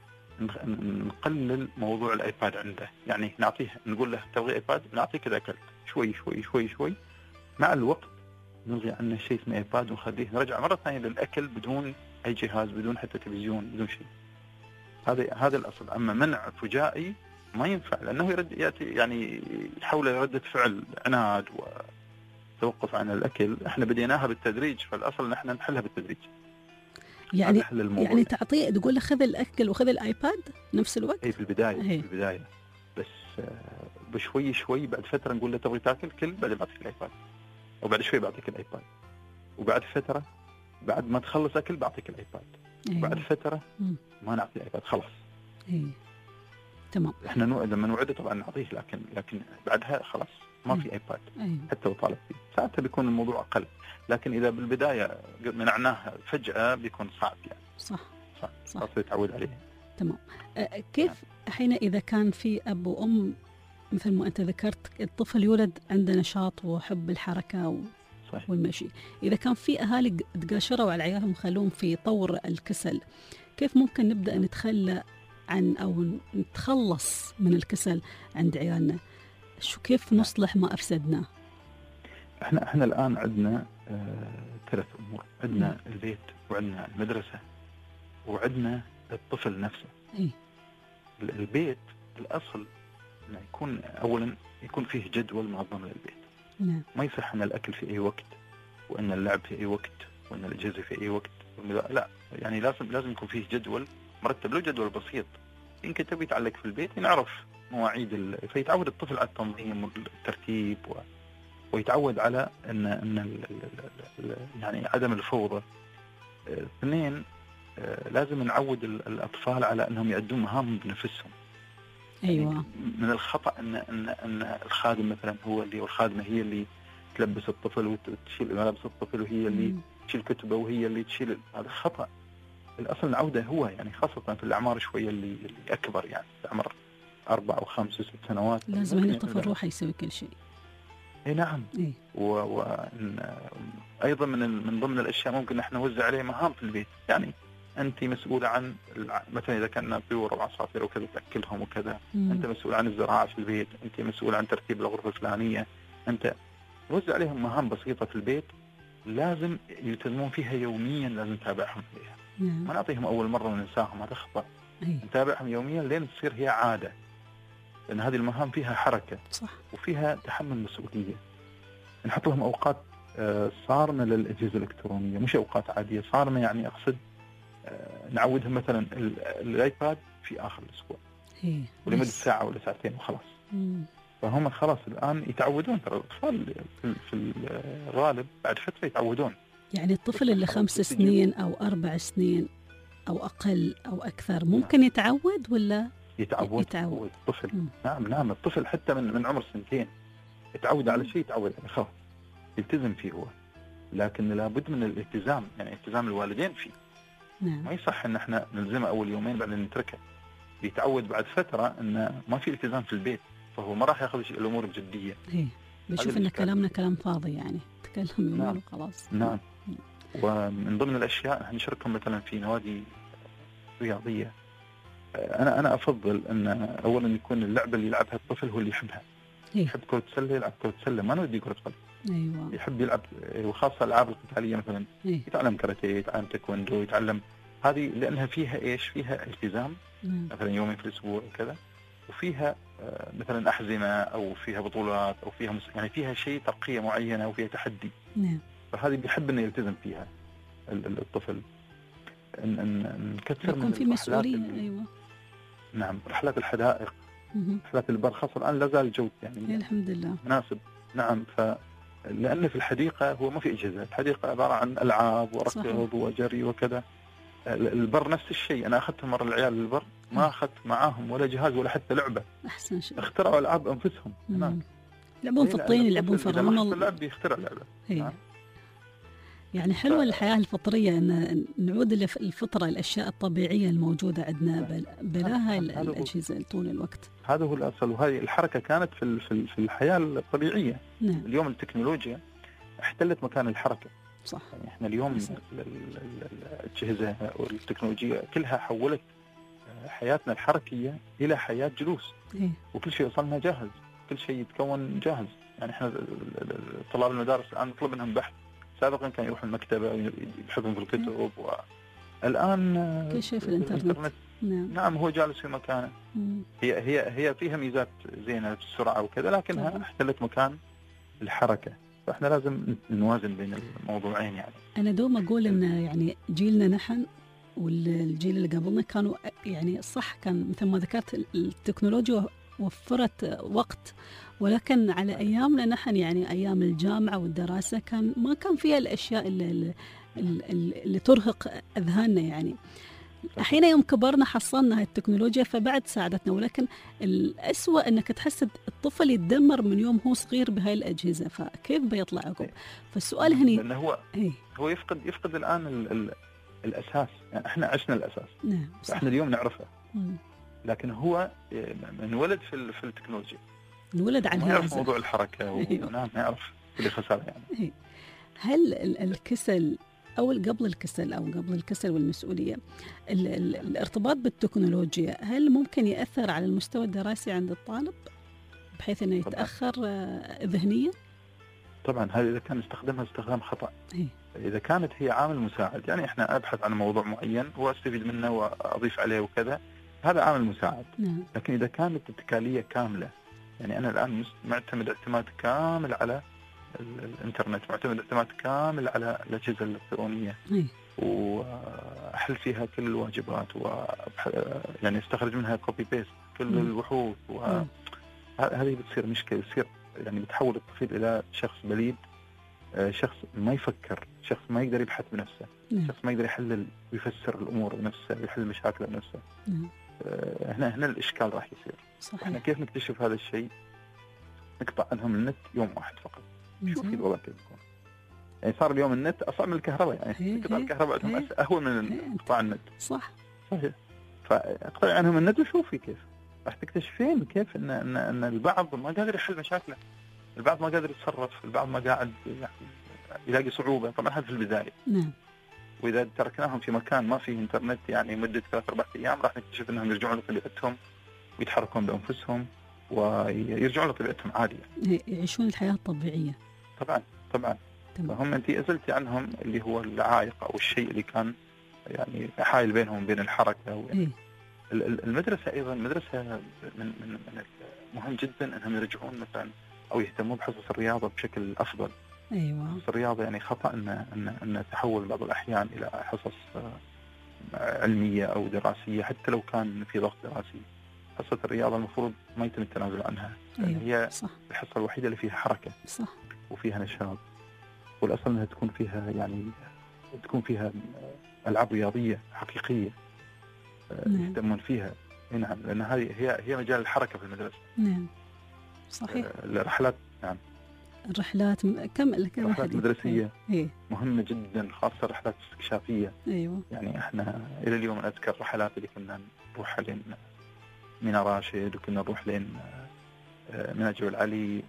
نقلل موضوع الآيباد عنده. يعني نعطيه، نقول له تبغي آيباد نعطيك إذا أكلت. شوي شوي شوي شوي مع الوقت نلغي عنه شيء اسمه آيباد ونخليه نرجع مرة ثانية للأكل بدون أي جهاز، بدون حتى تلفزيون، بدون شيء. هذا هذا الأصل. أما منع فجائي ما ينفع، لأنه يرد يأتي يعني يحول ردة فعل عناد وتوقف عن الأكل. إحنا بديناها بالتدريج، فالأصل إن إحنا نحلها بالتدريج. يعني يعني تعطيه تقول له خذ الأكل وخذ الآيباد نفس الوقت. أي في البداية. هي. في البداية بس بشوي شوي. بعد فترة نقول له تبغي تاكل كل، بعد بعطيك الآيباد، وبعد شوي بعطيك الآيباد، وبعد فترة بعد ما تخلص أكل بعطيك الآيباد. أيوة. بعد فترة ما نعطي الآيباد خلاص. أي. تمام. إحنا نوع لما نوعده طبعا نعطيه، لكن لكن بعدها خلاص ما في آيباد. أيوة. حتى وطالب فيه ساعتها بيكون الموضوع أقل. لكن إذا بالبداية منعناه فجأة بيكون صعب يعني. صح. صح. صح. يتعود عليه. تمام. أه كيف حين إذا كان في أب وأم مثل ما أنت ذكرت الطفل يولد عنده نشاط وحب الحركة و... صحيح. والمشي، إذا كان في أهالي تقاشروا على عيالهم خلوهم في طور الكسل، كيف ممكن نبدأ نتخلى عن أو نتخلص من الكسل عند عيالنا؟ شو كيف نصلح ما أفسدناه؟ احنا احنا الآن عندنا آه ثلاث أمور. عندنا م. البيت، وعندنا المدرسة، وعندنا الطفل نفسه. إيه؟ البيت الأصل إنه يكون أولا يكون فيه جدول منظم للبيت. نعم. ما يصح أن الأكل في أي وقت، وأن اللعب في أي وقت، وأن الأجهزة في أي وقت. لا، يعني لازم لازم يكون فيه جدول مرتب، له جدول بسيط يمكن تبي يتعلق في البيت، نعرف مواعيد ال... فيتعود الطفل على التنظيم والترتيب و... ويتعود على أن أن ال... ال... يعني عدم الفوضى. اثنين، لازم نعود الأطفال على أنهم يؤدون مهام بنفسهم. أيوة. يعني من الخطأ أن أن أن الخادم مثلا هو اللي والخادمة هي اللي تلبس الطفل وتشيل ملابس الطفل، وهي اللي م. تشيل كتبه، وهي اللي تشيل. هذا خطأ. الأصل نعوده هو، يعني خاصة في الأعمار شوية اللي, اللي أكبر، يعني في أعمار أربع أو خمس وست سنوات لازم أن الطفل روح يسوي كل شيء. إيه نعم. إيه؟ وأيضا من من ضمن الأشياء ممكن نحن نوزع عليه مهام في البيت. يعني أنت مسؤولة عن مثلا إذا كان طيور أو عصافير وكذا تأكلهم وكذا، مم. أنت مسؤول عن الزراعة في البيت، أنت مسؤول عن ترتيب الغرفة الفلانية. أنت نوزع عليهم مهام بسيطة في البيت لازم يلتزمون فيها يوميا، لازم نتابعهم فيها. نعم. ما نعطيهم أول مرة وننساهم، هذا خطأ. أي. نتابعهم يوميا لين تصير هي عادة، لأن هذه المهام فيها حركة. صح. وفيها تحمل مسؤولية. نحط لهم أوقات صارمة للأجهزة الإلكترونية، مش أوقات عادية، صارمة يعني أقصد نعودهم مثلا الآيباد في آخر الأسبوع ولمدة ساعة ولا ساعتين وخلاص. مم. فهم خلاص الآن يتعودون. ترى الأطفال في الغالب بعد فترة يتعودون. يعني الطفل اللي خمس سنين أو أربع سنين أو أقل أو أكثر ممكن يتعود ولا يتعود؟ يتعود الطفل. مم. نعم نعم الطفل حتى من من عمر سنتين يتعود على شيء، يتعود يعني خلاص يلتزم فيه هو. لكن لابد من الالتزام، يعني التزام الوالدين فيه. نعم. ما يصح ان احنا نلزمه اول يومين بعدين نتركه. يتعود بعد فتره ان ما في التزام في البيت، فهو ما راح ياخذ الامور بجديه. ايه بشوف ان كلامنا كلام فاضي، يعني تكلم يومين نعم. وخلاص. نعم. ومن ضمن الاشياء احنا نشاركهم مثلا في نوادي رياضيه. انا انا افضل ان اولا يكون اللعبه اللي يلعبها الطفل هو اللي يحبها. إيه؟ يحب كره السله يلعب كره السله، ما نودي كره قدم. ايوه. يحب يلعب، وخاصه الالعاب القتاليه مثلا. إيه؟ يتعلم كاراتيه، يتعلم تايكوندو، يتعلم هذه لانها فيها ايش؟ فيها التزام. مم. مثلا يومين في الاسبوع وكذا، وفيها مثلا احزمه او فيها بطولات او فيها مس... يعني فيها شيء ترقيه معينه وفيها تحدي. نعم. فهذه بيحب انه يلتزم فيها الطفل. ان ان نكثر يكون من في مسؤوليه. ال... ايوه. نعم. رحلات الحدائق، مم. رحلات البر، خاصه الان لا زال الجو يعني الحمد لله مناسب. نعم. ف لأن في الحديقة هو ما في أجهزة، الحديقة عبارة عن ألعاب وركض وجري وكذا. البر نفس الشيء. أنا أخذت مرة العيال للبر، ما أخذت معاهم ولا جهاز ولا حتى لعبة. أحسن شيء. اخترعوا ألعاب أنفسهم. نعم. يلعبون في الطين، يلعبون في الرمل. اللعب بيخترع لعبة. نعم. يعني حلوة ف... الحياة الفطرية، أن نعود للفطرة، الأشياء الطبيعية الموجودة عندنا بلاها الأجهزة طول الوقت. هذا هو الأصل. وهذه الحركة كانت في في الحياة الطبيعية. نعم. اليوم التكنولوجيا احتلت مكان الحركة. صح. يعني احنا اليوم الأجهزة والتكنولوجيا كلها حولت حياتنا الحركية إلى حياة جلوس. إيه؟ وكل شيء وصلنا جاهز، كل شيء يتكون جاهز. يعني احنا طلاب المدارس الآن نطلب منهم بحث، سابقا كانوا يروحوا المكتبة ويبحثون في الكتب، والآن كل شيء في الإنترنت. الإنترنت. نعم. نعم هو جالس في مكانه. مم. هي هي هي فيها ميزات زينة في السرعة وكذا، لكنها طبعا احتلت مكان الحركة. فاحنا لازم نوازن بين الموضوعين. يعني أنا دوم أقول إن يعني جيلنا نحن والجيل اللي قبلنا كانوا يعني صح، كان مثل ما ذكرت التكنولوجيا وفرت وقت، ولكن على أيامنا نحن يعني أيام الجامعة والدراسة كان ما كان فيها الأشياء اللي, اللي, اللي ترهق أذهاننا. يعني الحين يوم كبرنا حصلنا هاي التكنولوجيا فبعد ساعدتنا، ولكن الأسوأ أنك تحس الطفل يتدمر من يوم هو صغير بهاي الأجهزة، فكيف بيطلع عقب؟ فالسؤال هني لأنه هو إيه؟ هو يفقد يفقد الآن ال ال الأساس. يعني إحنا عشنا الأساس. نعم. إحنا اليوم نعرفه. مم. لكن هو انولد في في التكنولوجيا، انولد على ما يعرف موضوع الحركة. أيوه. نعم ما يعرف اللي خسارة يعني. هل الكسل أو قبل الكسل أو قبل الكسل والمسؤولية، ال ال الارتباط بالتكنولوجيا هل ممكن يأثر على المستوى الدراسي عند الطالب بحيث أنه يتأخر ذهنيا؟ طبعا هذا إذا كان استخدامها استخدام خطأ. إيه؟ إذا كانت هي عامل مساعد، يعني إحنا أبحث عن موضوع معين وأستفيد منه وأضيف عليه وكذا، هذا عامل مساعد. نعم. لكن إذا كانت اتكالية كاملة، يعني أنا الآن معتمد اعتماد كامل على الإنترنت، معتمد اعتماد كامل على الأجهزة الإلكترونية، إيه. وأحل فيها كل الواجبات و يعني استخرج منها كوبي بيست كل م. البحوث، وهذه بتصير مشكلة، بتصير يعني بتحول الطفل إلى شخص بليد، شخص ما يفكر، شخص ما يقدر يبحث بنفسه، م. شخص ما يقدر يحلل ويفسر الأمور بنفسه، يحل مشاكله بنفسه. م. هنا هنا الإشكال راح يصير. صحيح. احنا كيف نكتشف هذا الشيء؟ نقطع عنهم النت يوم واحد فقط. شوفي الوضع كيف يكون. يعني صار اليوم النت أصعب من الكهرباء، يعني قطع الكهرباء عندهم أهون من قطاع النت. صح. صحيح. فاقطع عنهم النت وشوفي كيف راح تكتشفين كيف ان ان ان البعض ما قادر يحل مشاكله، البعض ما قادر يتصرف، البعض ما قاعد يعني يلاقي صعوبه. طبعا هذا في البدايه. نعم. واذا تركناهم في مكان ما فيه انترنت يعني مده ثلاث اربع ايام راح نكتشف انهم يرجعون لطبيعتهم ويتحركون بانفسهم ويرجعون لطبيعتهم عادي، يعني يعيشون الحياه الطبيعيه. طبعا طبعا. فهم انت ازلتي عنهم اللي هو العائق او الشيء اللي كان يعني حائل بينهم وبين الحركه. إيه؟ المدرسه ايضا مدرسه من من من مهم جدا انهم يرجعون مثلا او يهتمون بحصص الرياضه بشكل افضل. ايوه. حصص الرياضه يعني خطا ان ان ان تحول بعض الاحيان الى حصص علميه او دراسيه حتى لو كان في ضغط دراسي. حصه الرياضه المفروض ما يتم التنازل عنها. أيوة. هي صح. الحصه الوحيده اللي فيها حركه. صح. وفيها نشاط، والاصل انها تكون فيها يعني تكون فيها العاب رياضيه حقيقيه يهتمون فيها. نعم، لان هذه هي هي مجال الحركه في المدرسه. نعم صحيح. الرحلات نعم الرحلات كم الرحلات المدرسيه إيه؟ مهمه جدا، خاصه الرحلات الاستكشافيه. ايوه. يعني احنا الى اليوم اذكر رحلات اللي كنا نروح لين مينا راشد، وكنا نروح لين مينا جبل علي،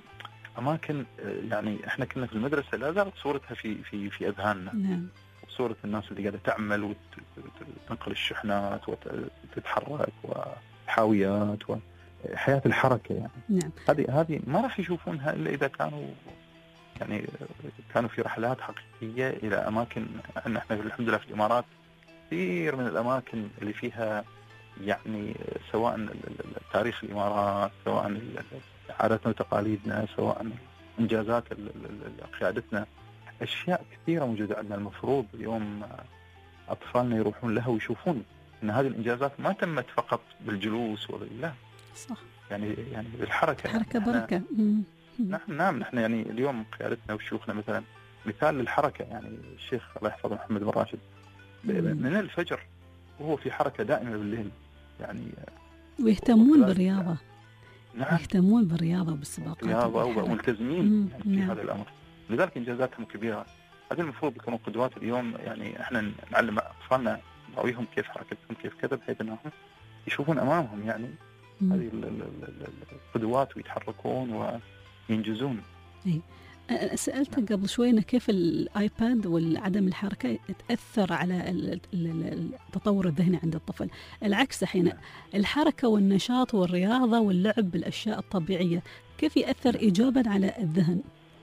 واماكن يعني احنا كنا في المدرسه لا زالت صورتها في في في اذهاننا. نعم. صورة الناس اللي قاعدة تعمل وتنقل الشحنات وتتحرك وحاويات وحياة الحركة يعني. نعم. هذه هذه ما راح يشوفونها إلا إذا كانوا يعني كانوا في رحلات حقيقية إلى أماكن. احنا الحمد لله في الإمارات كثير من الأماكن اللي فيها يعني سواء تاريخ الإمارات، سواء عاداتنا وتقاليدنا، سواء إنجازات قيادتنا، أشياء كثيرة موجودة عندنا. المفروض اليوم أطفالنا يروحون لها ويشوفون أن هذه الإنجازات ما تمت فقط بالجلوس ولا صح. يعني يعني بالحركة. حركة بركة. نعم نعم. نحن يعني اليوم قيادتنا وشيوخنا مثلا مثال للحركة. يعني الشيخ الله يحفظه محمد بن راشد من الفجر وهو في حركة دائمة بالليل يعني. ويهتمون بالرياضة. نعم. يهتمون بالرياضة وبالسباقات. رياضة وملتزمين يعني في نعم. هذا الأمر. لذلك إنجازاتهم كبيرة. هذه المفروض يكونوا قدوات اليوم. يعني إحنا نعلم أطفالنا نراويهم كيف حركتهم كيف كذا، بحيث أنهم يشوفون أمامهم يعني م. هذه القدوات ويتحركون وينجزون. إيه. سألتك قبل شوي كيف الآيباد والعدم الحركة تأثر على التطور الذهني عند الطفل. العكس حين الحركة والنشاط والرياضة واللعب بالأشياء الطبيعية كيف يأثر إيجابا على الذهن؟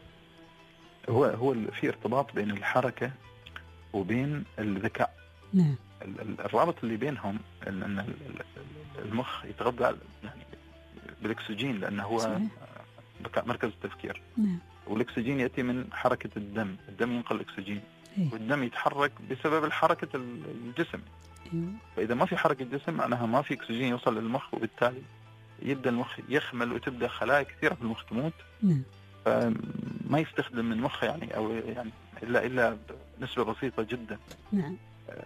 هو هو في ارتباط بين الحركة وبين الذكاء. نعم. الرابط اللي بينهم ان المخ يتغذى يعني بالاكسجين، لانه هو مركز التفكير. نعم. والاكسجين ياتي من حركة الدم، الدم ينقل الاكسجين. إيه؟ والدم يتحرك بسبب الحركة الجسم. إيه؟ فاذا ما في حركة جسم معناها ما في اكسجين يوصل للمخ، وبالتالي يبدا المخ يخمل وتبدا خلايا كثيرة في المخ تموت. نعم. فما يستخدم من مخه يعني او يعني الا الا بنسبه بسيطه جدا. نعم.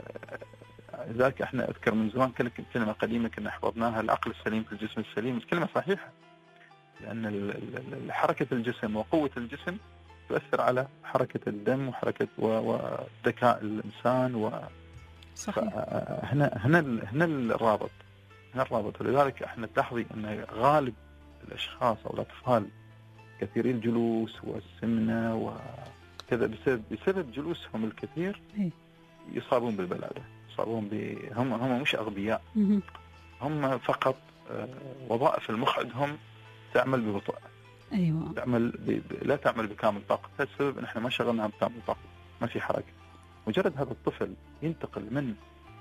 ذاك احنا اذكر من زمان كانت كلمه قديمه كنا حفظناها، العقل السليم في الجسم السليم. الكلمه صحيحه، لان حركه الجسم وقوه الجسم تؤثر على حركه الدم وحركه وذكاء الانسان و صحيح. هنا هنا هنا الرابط هنا الرابط ولذلك احنا تلاحظي ان غالب الاشخاص او الاطفال كثيري الجلوس والسمنة وكذا بسبب بسبب جلوسهم الكثير يصابون بالبلادة، يصابون ب هم هم مش أغبياء، هم فقط وظائف المخ عندهم تعمل ببطء. أيوة. تعمل ب... لا تعمل بكامل طاقتها، السبب إن إحنا ما شغلناها بكامل طاقة، ما في حركة. مجرد هذا الطفل ينتقل من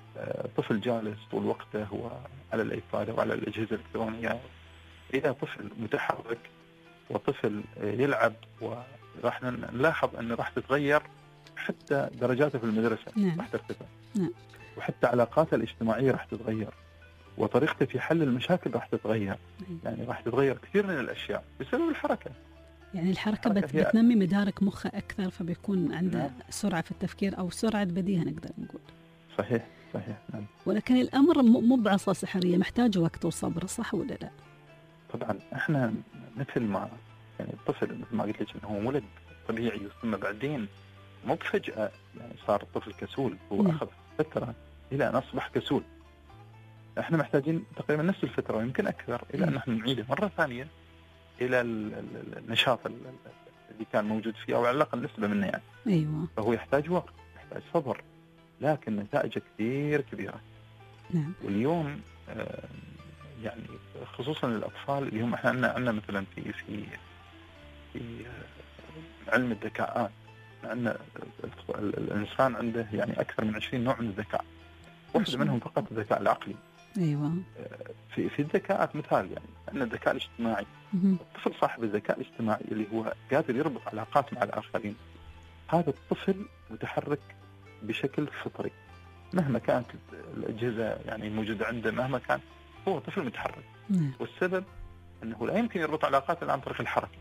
طفل جالس طول وقته هو على الايباد او على الاجهزه الالكترونيه، اذا طفل متحرك وطفل يلعب، وراح نلاحظ ان راح تتغير حتى درجاته في المدرسه. نعم. راح ترتفع. نعم. وحتى علاقاته الاجتماعيه راح تتغير، وطريقته في حل المشاكل راح تتغير. نعم. يعني راح تتغير كثير من الاشياء بسبب الحركه. يعني الحركة بت... بتنمي مدارك مخه أكثر، فبيكون عنده نعم. سرعة في التفكير أو سرعة بديهة نقدر نقول. صحيح صحيح نعم. ولكن الأمر مو بعصا سحرية، محتاج وقت وصبر، صح ولا لا؟ طبعا احنا مثل ما يعني الطفل مثل ما قلت لك انه هو ولد طبيعي، ثم بعدين مو بفجأة يعني صار الطفل كسول، هو نعم. أخذ فترة إلى أن أصبح كسول. احنا محتاجين تقريبا نفس الفترة ويمكن أكثر إلى أن نحن نعيده مرة ثانية إلى النشاط اللي كان موجود فيه، أو على الأقل نسبة منه يعني. أيوة. فهو يحتاج وقت، يحتاج صبر، لكن نتائجه كثير كبيرة. نعم. واليوم يعني خصوصا الأطفال اللي هم احنا عندنا عندنا مثلا في في في علم الذكاءات، أن الإنسان عنده يعني أكثر من عشرين نوع من الذكاء، واحدة منهم فقط الذكاء العقلي. أيوة. في في الذكاءات مثال يعني أن الذكاء الاجتماعي، الطفل صاحب الذكاء الاجتماعي اللي هو قادر يربط علاقات مع الآخرين، هذا الطفل متحرك بشكل فطري مهما كانت الأجهزة يعني الموجودة عنده، مهما كان هو طفل متحرك. نعم. والسبب أنه لا يمكن يربط علاقات إلا عن طريق الحركة،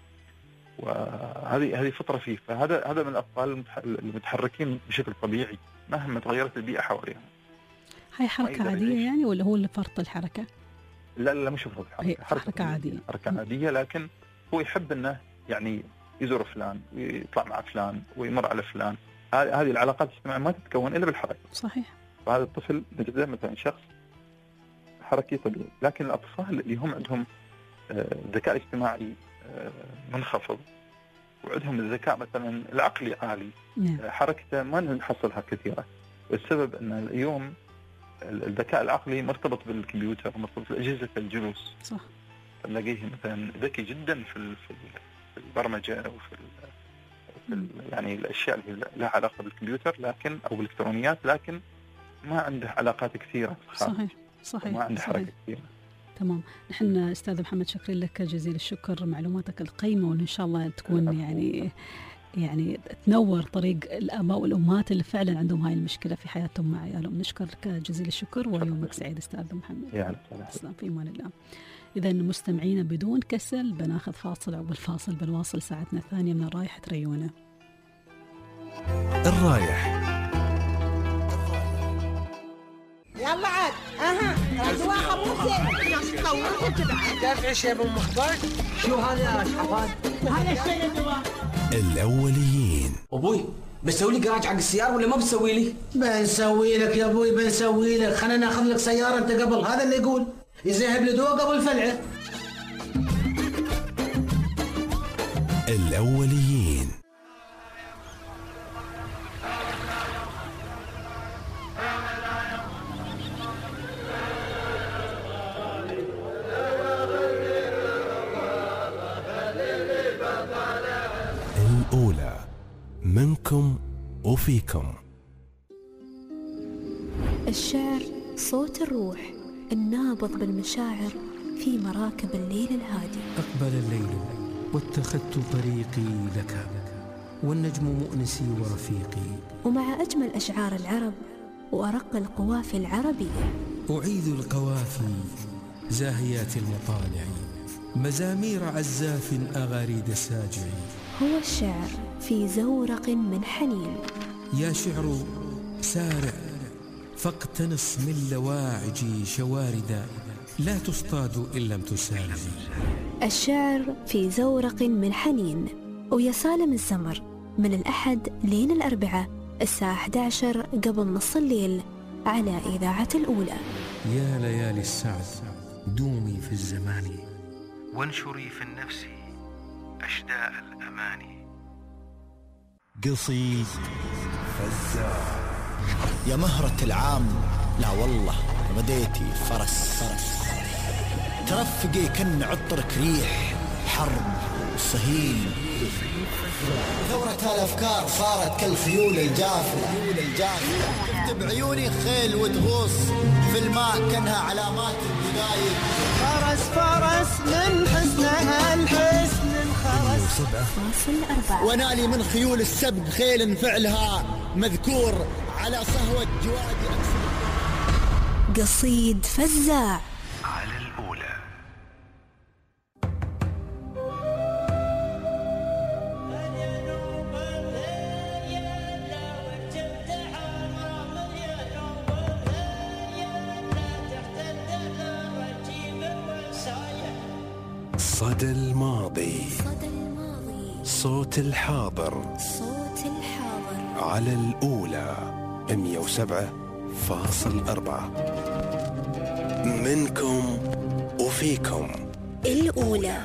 وهذه هذه فطرة فيه. فهذا هذا من الأطفال المتحركين بشكل طبيعي مهما تغيرت البيئة حواليهم. هاي حركة عادية يعني ولا هو اللي فرط الحركة؟ لا لا مش فرط الحركة، حركة, حركة عادية. حركة عادية، لكن هو يحب إنه يعني يزور فلان ويطلع مع فلان ويمر على فلان. هذه العلاقات الاجتماعية ما تتكون إلا بالحركة. صحيح. فهذا الطفل نجده مثلا شخص حركي طبيعي. لكن الأطفال اللي هم عندهم الذكاء الاجتماعي منخفض وعندهم الذكاء مثلا العقلي عالي، نعم. حركته ما نحصلها كثيرة. والسبب أن اليوم الذكاء العقلي مرتبط بالكمبيوتر ومرتبط بأجهزة الجلوس. صح. نلاقيه مثلا ذكي جدا في في البرمجة وفي في يعني الأشياء اللي لها علاقة بالكمبيوتر، لكن أو بالإلكترونيات، لكن ما عنده علاقات كثيرة. صحيح صحيح. ما عنده حركة كثيرة. تمام. نحن أستاذ محمد شكرا لك جزيل الشكر، معلوماتك القيمة، وإن شاء الله تكون يعني يعني تنور طريق الآباء والأمهات اللي فعلا عندهم هاي المشكلة في حياتهم مع عيالهم. نشكرك جزيل الشكر ويومك سعيد أستاذ محمد. يا سلام، في أمان الله. إذا مستمعينا بدون كسل بناخذ فاصل، عقب الفاصل بنواصل ساعتنا الثانية من رايحة ريونا. الرايح يلا عاد اها ادواء خبوزه خوفت بعد دافع شيء ابو مخبر. شو هذا يا اشحفان؟ هذا الشيء الدواء الاوليين. ابوي بسوي لي قراج حق السيارة ولا ما بسوي لي؟ بنسوي لك يا ابوي بنسوي لك، خلينا ناخذ لك سيارة انت قبل. هذا اللي يقول يذهب لدواء قبل فلعه. الاوليين. الأولى منكم وفيكم. الشعر صوت الروح النابض بالمشاعر في مراكب الليل الهادي. أقبل الليل واتخذت طريقي لك، والنجم مؤنسي ورفيقي. ومع أجمل أشعار العرب وأرق القوافي العربية أعيذ القوافي زاهيات المطالع، مزامير عزاف أغاريد الساجع. هو الشعر في زورق من حنين. يا شعر سارع فاقتنص من لواعجي شواردا، لا تصطاد إن لم تسارع. الشعر في زورق من حنين، ويا سالم الزمر من الأحد لين الأربعاء الساعة أحد عشر قبل نص الليل على إذاعة الأولى. يا ليالي السعد دومي في الزمان، وانشري في النفس أشداء الأماني. قصيد فزاع. يا مهرة العام لا والله غديتي فرس، ترفقي كن عطرك ريح حرب وصهيل. ثورة الأفكار صارت كالخيول الجافة، شفت بعيوني خيل وتغوص في الماء كأنها علامات الدقايق. فرس فرس من حسنها الحسن انخرس. ونالي من خيول السبق خيل فعلها مذكور على صهوة جوادي أكسر. قصيد فزاع على الأولى. صدى الماضي، صوت الحاضر، صوت الحاضر على الأولى مئة وسبعة فاصل أربعة. منكم وفيكم الأولى.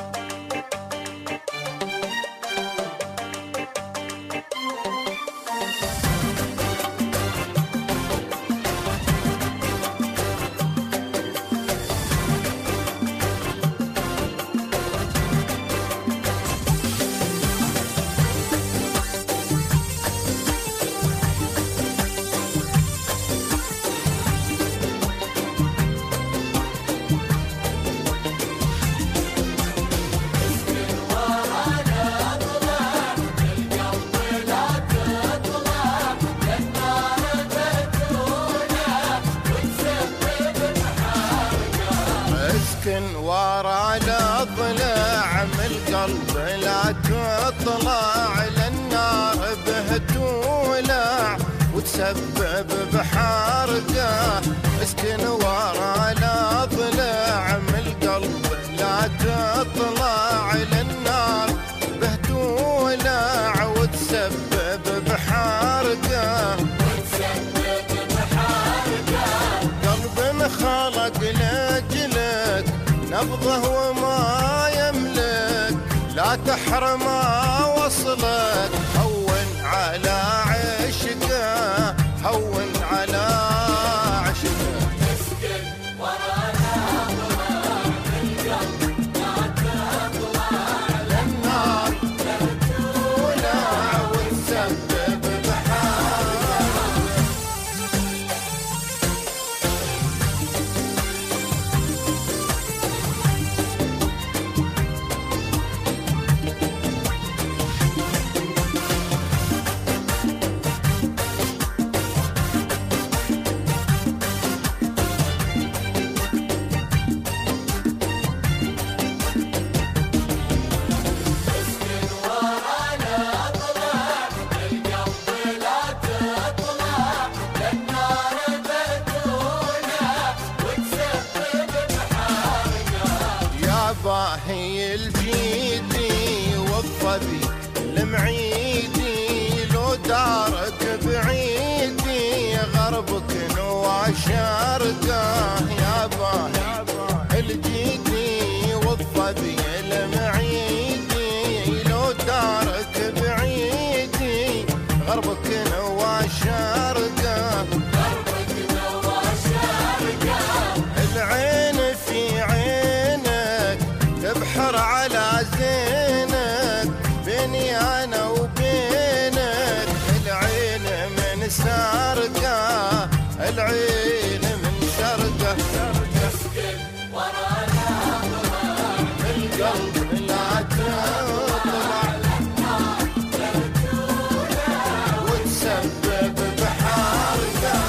ورا الأضلاع من القلب لا تطلع للنار به تولع وتسبب بحرقه. اسكن ورا الأضلاع من القلب لا تطلع للنار به تولع وتسبب بحرقه. قلب خلق لأجلك نبضه وما يملك لا تحرم وصلك. هون على عشقه، هون على عشقه. اسكن ورانا ضلع القلب لا تطلع للنار لا تولع وتسبب بحرقه. باهي الجيدي والظبي المعيدي لو دارك بعيدي غربك نوى شرقه. يا باهي الجيدي والظبي المعيدي لو دارك بعيدي غربك نوى شرقه. غربك نوى شرقه. العين في عينك تبحر على زينك بيني أنا وبينك. العين من سرقة، العين من سرقة. تسكن ورانا ضلع القلب لا تطلع للنار لا تولع وتسبب بحرقة.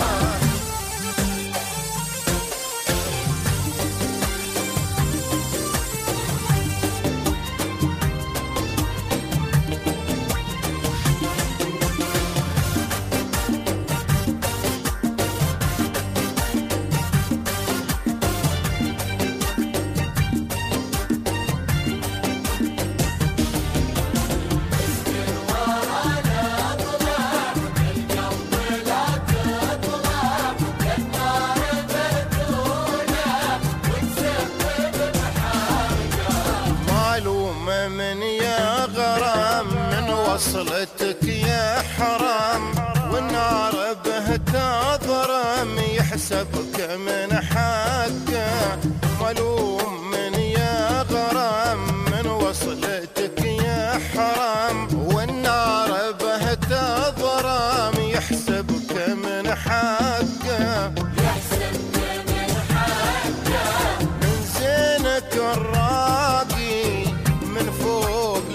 من يا غرام من وصلتك يا حرام والنار به تضرم يحسبك من حقه. ملوم من يا غرام من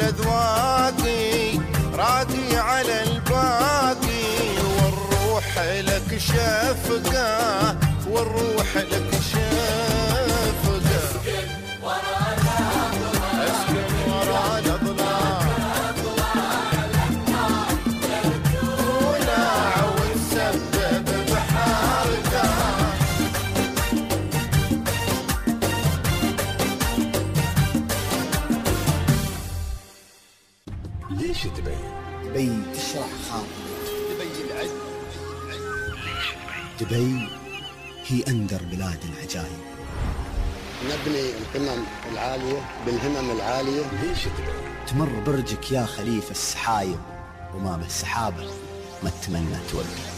الأذواقي راقي على الباقي، والروح لك شفقة والروح لك شفقة. اسكن ورا الأضلاع، اسكن ورا الأضلاع، ولع ونسبب بحارقة. ليش دبي؟ دبي تشرح خاطر. دبي العز. ليش دبي؟ دبي هي أندر بلاد العجائب. نبني القمم العالية بالهمم العالية. ليش دبي؟ تمر برجك يا خليفة السحايب، وما بالسحابة ما تتمنى توقف.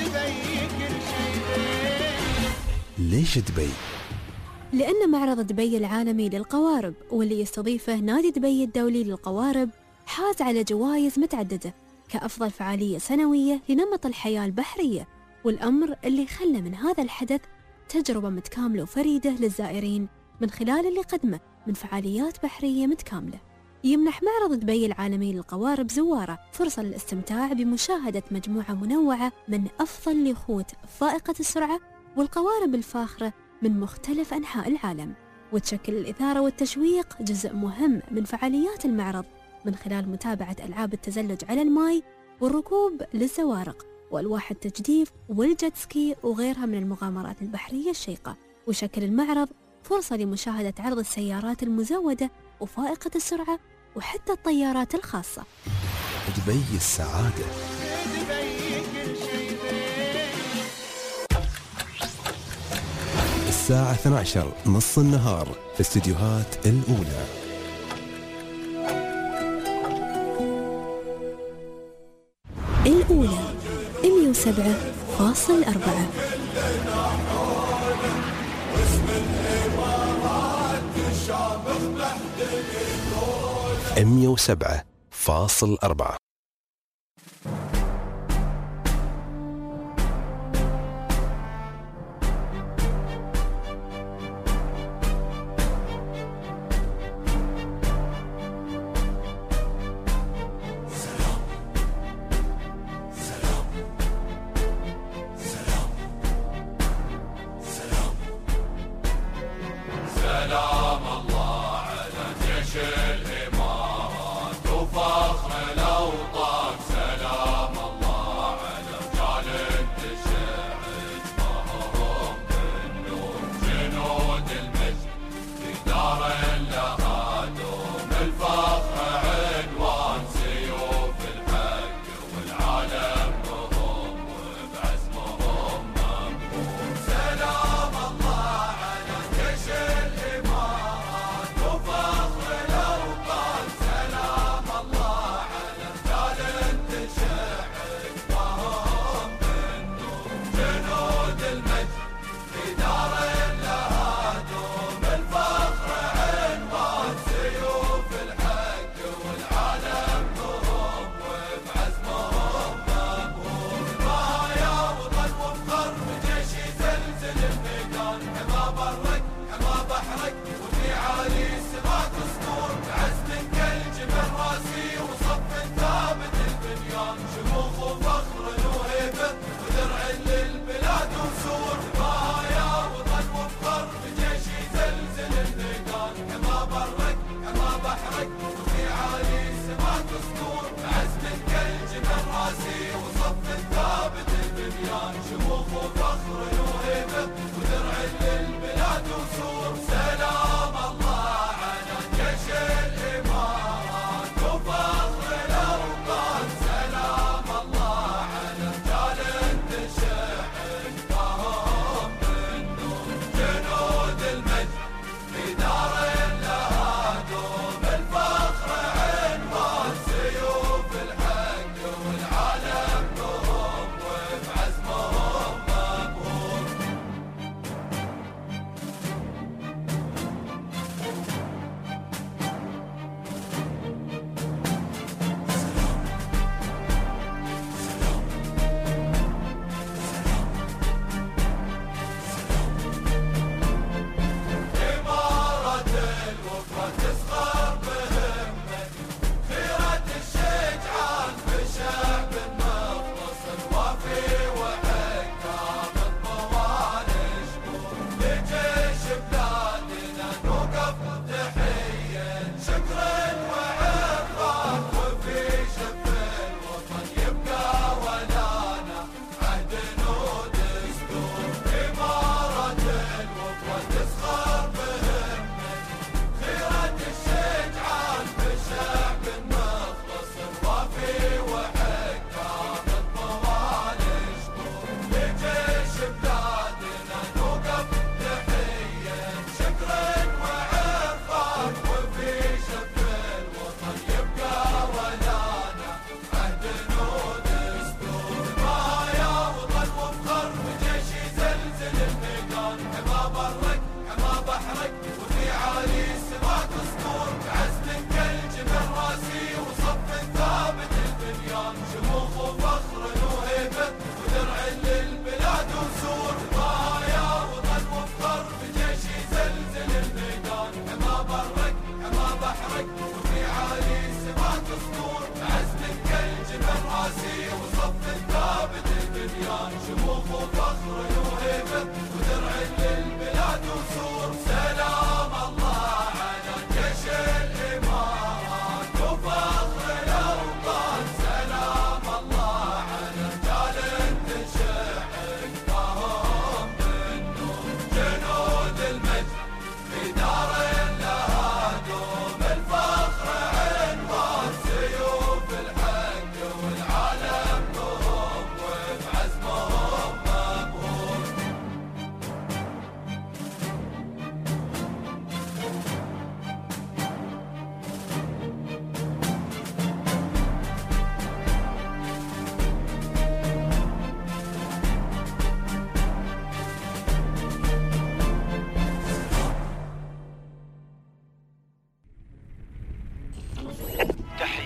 ليش دبي؟ لأن معرض دبي العالمي للقوارب واللي يستضيفه نادي دبي الدولي للقوارب حاز على جوائز متعددة كأفضل فعالية سنوية لنمط الحياة البحرية، والأمر اللي خلى من هذا الحدث تجربة متكاملة وفريدة للزائرين من خلال اللي قدمه من فعاليات بحرية متكاملة. يمنح معرض دبي العالمي للقوارب زواره فرصة للاستمتاع بمشاهدة مجموعة منوعة من أفضل اليخوت فائقة السرعة والقوارب الفاخرة من مختلف أنحاء العالم، وتشكل الإثارة والتشويق جزء مهم من فعاليات المعرض من خلال متابعة ألعاب التزلج على الماء والركوب للزوارق وألواح التجديف والجيتسكي وغيرها من المغامرات البحرية الشيقة. وشكل المعرض فرصة لمشاهدة عرض السيارات المزودة وفائقة السرعة وحتى الطيارات الخاصة. دبي السعادة. الساعة اثنتي عشرة نص النهار في استديوهات الأولى. الأولى مية وسبعة فاصل أربعة. مية وسبعة فاصل أربعة. الإمارات وفخر الأوطان. سلام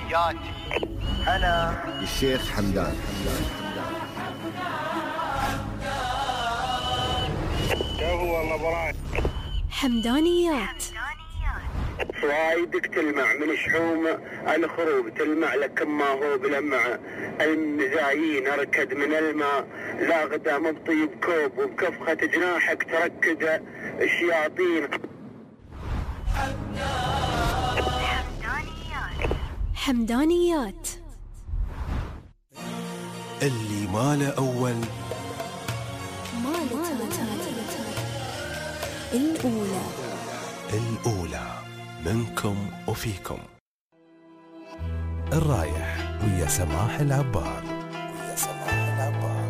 حياتي أنا الشيخ حمدان. كفو والله براي. حمدانيات. فرايدك تلمع من شحوم الخروب تلمع لك ما هو بلمع المزايين أركد من الماء لا غدا مبطي بكوب وبكفخة جناحك تركد الشياطين. حمدانيات. اللي ما له أول ما له الأولى الأولى منكم وفيكم. الرايح ويا سماح العبار. ويا سماح العبار.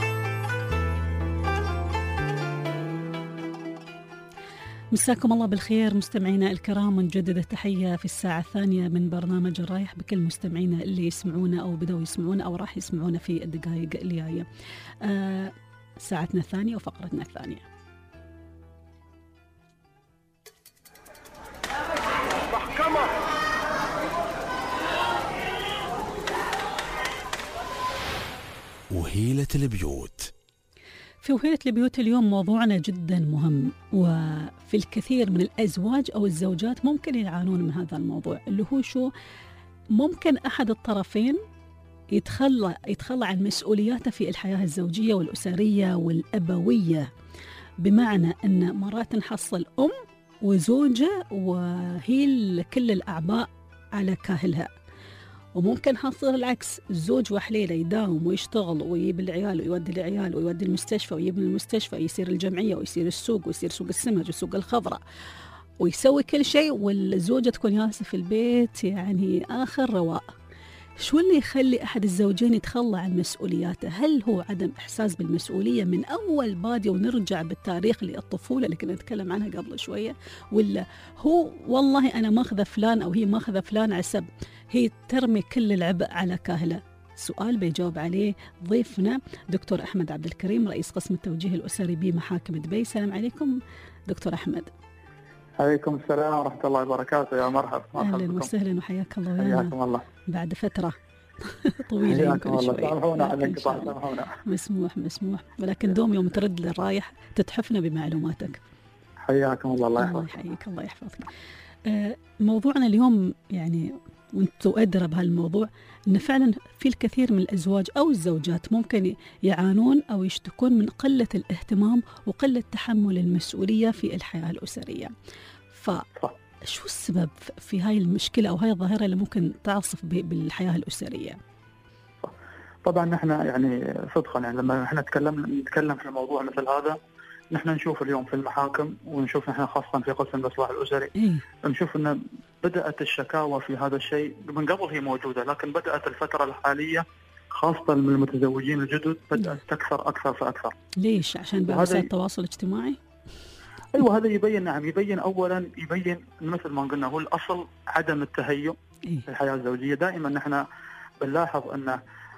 مساكم الله بالخير مستمعينا الكرام، ونجدد التحية في الساعة الثانية من برنامج الرايح بكل مستمعينا اللي يسمعونا أو بدأوا يسمعونا أو راح يسمعونا في الدقائق اللي جاية. آه ساعتنا الثانية وفقرتنا الثانية. وهيلة البيوت. في وهيلة البيوت اليوم موضوعنا جدا مهم، وفي الكثير من الأزواج أو الزوجات ممكن يعانون من هذا الموضوع، اللي هو شو ممكن أحد الطرفين يتخلى يتخلى عن مسؤولياته في الحياة الزوجية والأسرية والأبوية، بمعنى أن مرات نحصل أم وزوجة وهي كل الأعباء على كاهلها، وممكن حصل العكس، الزوج وحليله يداوم ويشتغل ويجيب العيال ويودي العيال ويودي المستشفى ويجيب من المستشفى، يصير الجمعية ويصير السوق ويصير سوق السمك وسوق الخضرة ويسوي كل شيء، والزوجة تكون جالسة في البيت يعني آخر رواء. شو اللي يخلي أحد الزوجين يتخلى عن مسؤولياته؟ هل هو عدم إحساس بالمسؤولية من أول بادي ونرجع بالتاريخ للطفولة اللي كنا نتكلم عنها قبل شوية، ولا هو والله أنا ماخذة فلان أو هي ماخذة فلان عسب هي ترمي كل العبء على كاهلة؟ سؤال بيجاوب عليه ضيفنا دكتور أحمد عبد الكريم، رئيس قسم التوجيه الأسري بمحاكم دبي. السلام عليكم دكتور أحمد. عليكم السلام ورحمة الله وبركاته. يا مرحبا. أهلا وسهلا وحياك الله. حياكم الله بعد فترة طويلة. حياكم الله. سامحونا على الانقطاع. سامحونا. مسموح مسموح، ولكن دوم يوم ترد للرايح تتحفنا بمعلوماتك. حياكم الله. الله يحفظك. الله يحييك. الله يحفظك. آه موضوعنا اليوم يعني وانتوا أدرى بهالموضوع، أن فعلا في الكثير من الأزواج أو الزوجات ممكن يعانون أو يشتكون من قلة الاهتمام وقلة تحمل المسؤولية في الحياة الأسرية. فشو السبب في هاي المشكلة أو هاي الظاهرة اللي ممكن تعصف بالحياة الأسرية؟ طبعا نحن يعني صدقا يعني لما احنا نتكلم نتكلم في موضوع مثل هذا، نحن نشوف اليوم في المحاكم ونشوف نحن خاصة في قسم الإصلاح الأسري إيه؟ نشوف أن بدأت الشكاوى في هذا الشيء من قبل، هي موجودة، لكن بدأت الفترة الحالية خاصة من المتزوجين الجدد بدأت تكثر أكثر فأكثر. ليش؟ عشان بعد وسائل التواصل الاجتماعي؟ أيوة هذا يبين. نعم يبين. أولا يبين مثل ما قلنا هو الأصل عدم التهيؤ إيه؟ في الحياة الزوجية. دائما نحن بنلاحظ أن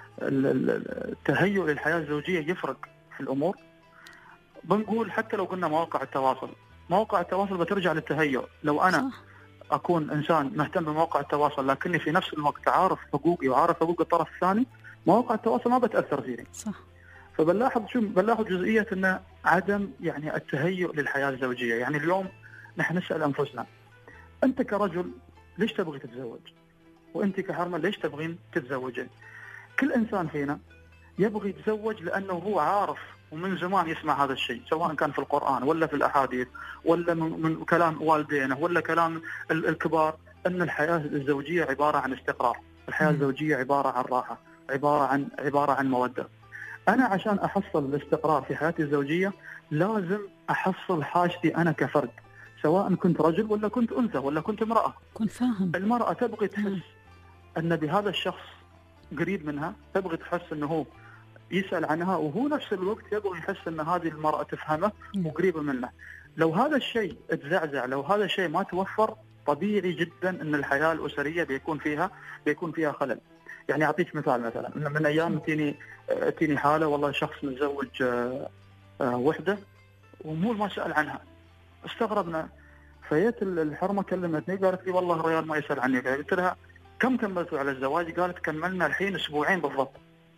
التهيؤ للحياة الزوجية يفرق في الأمور. بنقول حتى لو قلنا مواقع التواصل، مواقع التواصل بترجع للتهيؤ. لو أنا صح. أكون إنسان مهتم بمواقع التواصل لكني في نفس الوقت عارف حقوقي وعارف حقوق الطرف الثاني، مواقع التواصل ما بتأثر فيني. صح. فبنلاحظ شو بنلاحظ جزئية إن عدم يعني التهيؤ للحياة الزوجية. يعني اليوم نحن نسأل أنفسنا، أنت كرجل ليش تبغي تتزوج؟ وأنت كحرمة ليش تبغين تتزوجين؟ كل إنسان فينا يبغي يتزوج لأنه هو عارف ومن زمان يسمع هذا الشيء، سواء كان في القرآن ولا في الأحاديث ولا من, من كلام والدينه ولا كلام الكبار، أن الحياة الزوجية عبارة عن استقرار، الحياة الزوجية عبارة عن راحة، عبارة عن عبارة عن مودة. أنا عشان أحصل الاستقرار في حياتي الزوجية لازم أحصل حاجتي أنا كفرد، سواء كنت رجل ولا كنت أنثى ولا كنت امرأة. كنت فاهم. المرأة تبغي تحس أن بهذا الشخص قريب منها، تبغي تحس أنه هو يسأل عنها، وهو نفس الوقت يبغى يحس أن هذه المرأة تفهمه وقريبة منه. لو هذا الشيء اتزعزع، لو هذا الشيء ما توفر، طبيعي جدا أن الحياة الأسرية بيكون فيها بيكون فيها خلل. يعني أعطيك مثال، مثلا من أيام تيني تيني حالة والله شخص متزوج وحدة ومو ما سأل عنها، استغربنا. فيت الحرمة كلمتني قالت لي والله الرجال ما يسأل عني. قلت لها كم كملتوا على الزواج؟ قالت كملنا الحين اسبوعين بالضبط.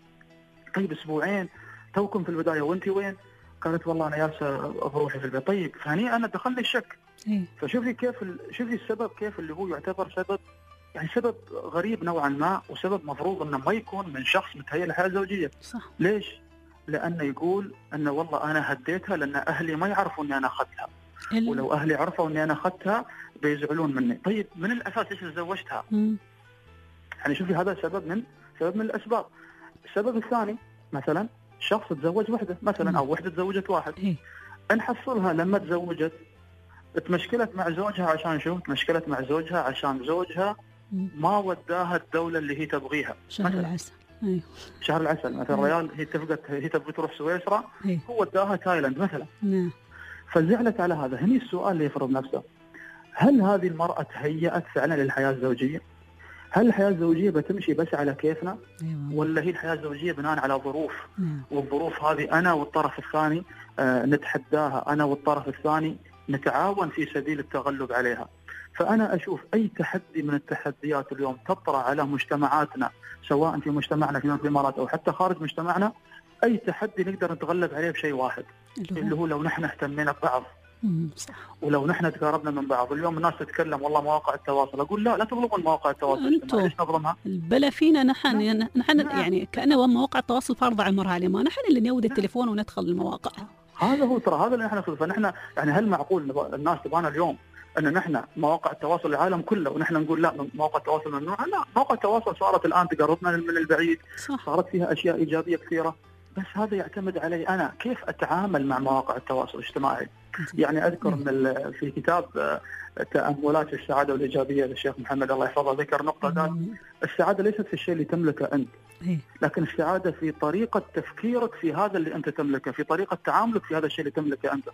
طيب اسبوعين توكم في البدايه وانت وين؟ قالت والله انا جالسه بروحي في البيت. طيب فهني انا دخلني الشك. فشوفي كيف ال... شوفي السبب كيف اللي هو يعتبر سبب يعني سبب غريب نوعا ما، وسبب مفروض انه ما يكون من شخص متهيئ للحياه الزوجيه. صح. ليش؟ لانه يقول انه والله انا هديتها لان اهلي ما يعرفوا اني انا اخذتها. ال... ولو اهلي عرفوا اني انا اخذتها بيزعلون مني. طيب من الاساس ليش تزوجتها؟ مم. يعني شوفي هذا سبب من سبب من الاسباب. السبب الثاني مثلا شخص تزوج وحده مثلا، مم. او وحده تزوجت واحد. إيه؟ نحصلها لما تزوجت تمشكلت مع زوجها عشان شو؟ تمشكلت مع زوجها عشان زوجها ما وداها الدولة اللي هي تبغيها. شهر العسل. أيوه. شهر العسل مثلا ريال، هي اتفقت هي تبغى تروح سويسرا، أيوه. هو وداها تايلاند مثلا. نعم. فزعلت على هذا. هني السؤال اللي يفرض نفسه، هل هذه المرأة تهيأت فعلا للحياة الزوجية؟ هل الحياة الزوجية بتمشي بس على كيفنا؟ أيوه. ولا هي الحياة الزوجية بناء على ظروف؟ نعم. والظروف هذه أنا والطرف الثاني آه نتحداها، أنا والطرف الثاني نتعاون في سبيل التغلب عليها. فأنا أشوف أي تحدي من التحديات اليوم تطرأ على مجتمعاتنا، سواء في مجتمعنا في الإمارات أو حتى خارج مجتمعنا، أي تحدي نقدر نتغلب عليه بشيء واحد، اللي هو لو نحن اهتمينا ببعض. صح. ولو نحن تقاربنا من بعض. اليوم الناس تتكلم والله مواقع التواصل، أقول لا لا تظلمون مواقع التواصل الاجتماعي. ليش نظلمها؟ بلا فينا نحن نحن يعني كأنه مواقع التواصل فرض عمرها علينا، نحن اللي نود التليفون وندخل المواقع. هذا هو ترى هذا اللي نحن نقول. فنحن يعني هل معقول الناس تبغانا اليوم ان نحن مواقع التواصل العالم كله ونحن نقول لا مواقع التواصل ممنوعه؟ لا، مواقع التواصل صارت الان تقربنا من البعيد. صح. صارت فيها اشياء ايجابيه كثيره، بس هذا يعتمد علي انا كيف اتعامل مع مواقع التواصل الاجتماعي. يعني اذكر من في كتاب تاملات في السعاده والايجابيه للشيخ محمد الله يحفظه ذكر نقطه، قال السعاده ليست في الشيء اللي تملكه انت، لكن السعاده في طريقه تفكيرك في هذا اللي انت تملكه، في طريقه تعاملك في هذا الشيء اللي تملكه انت.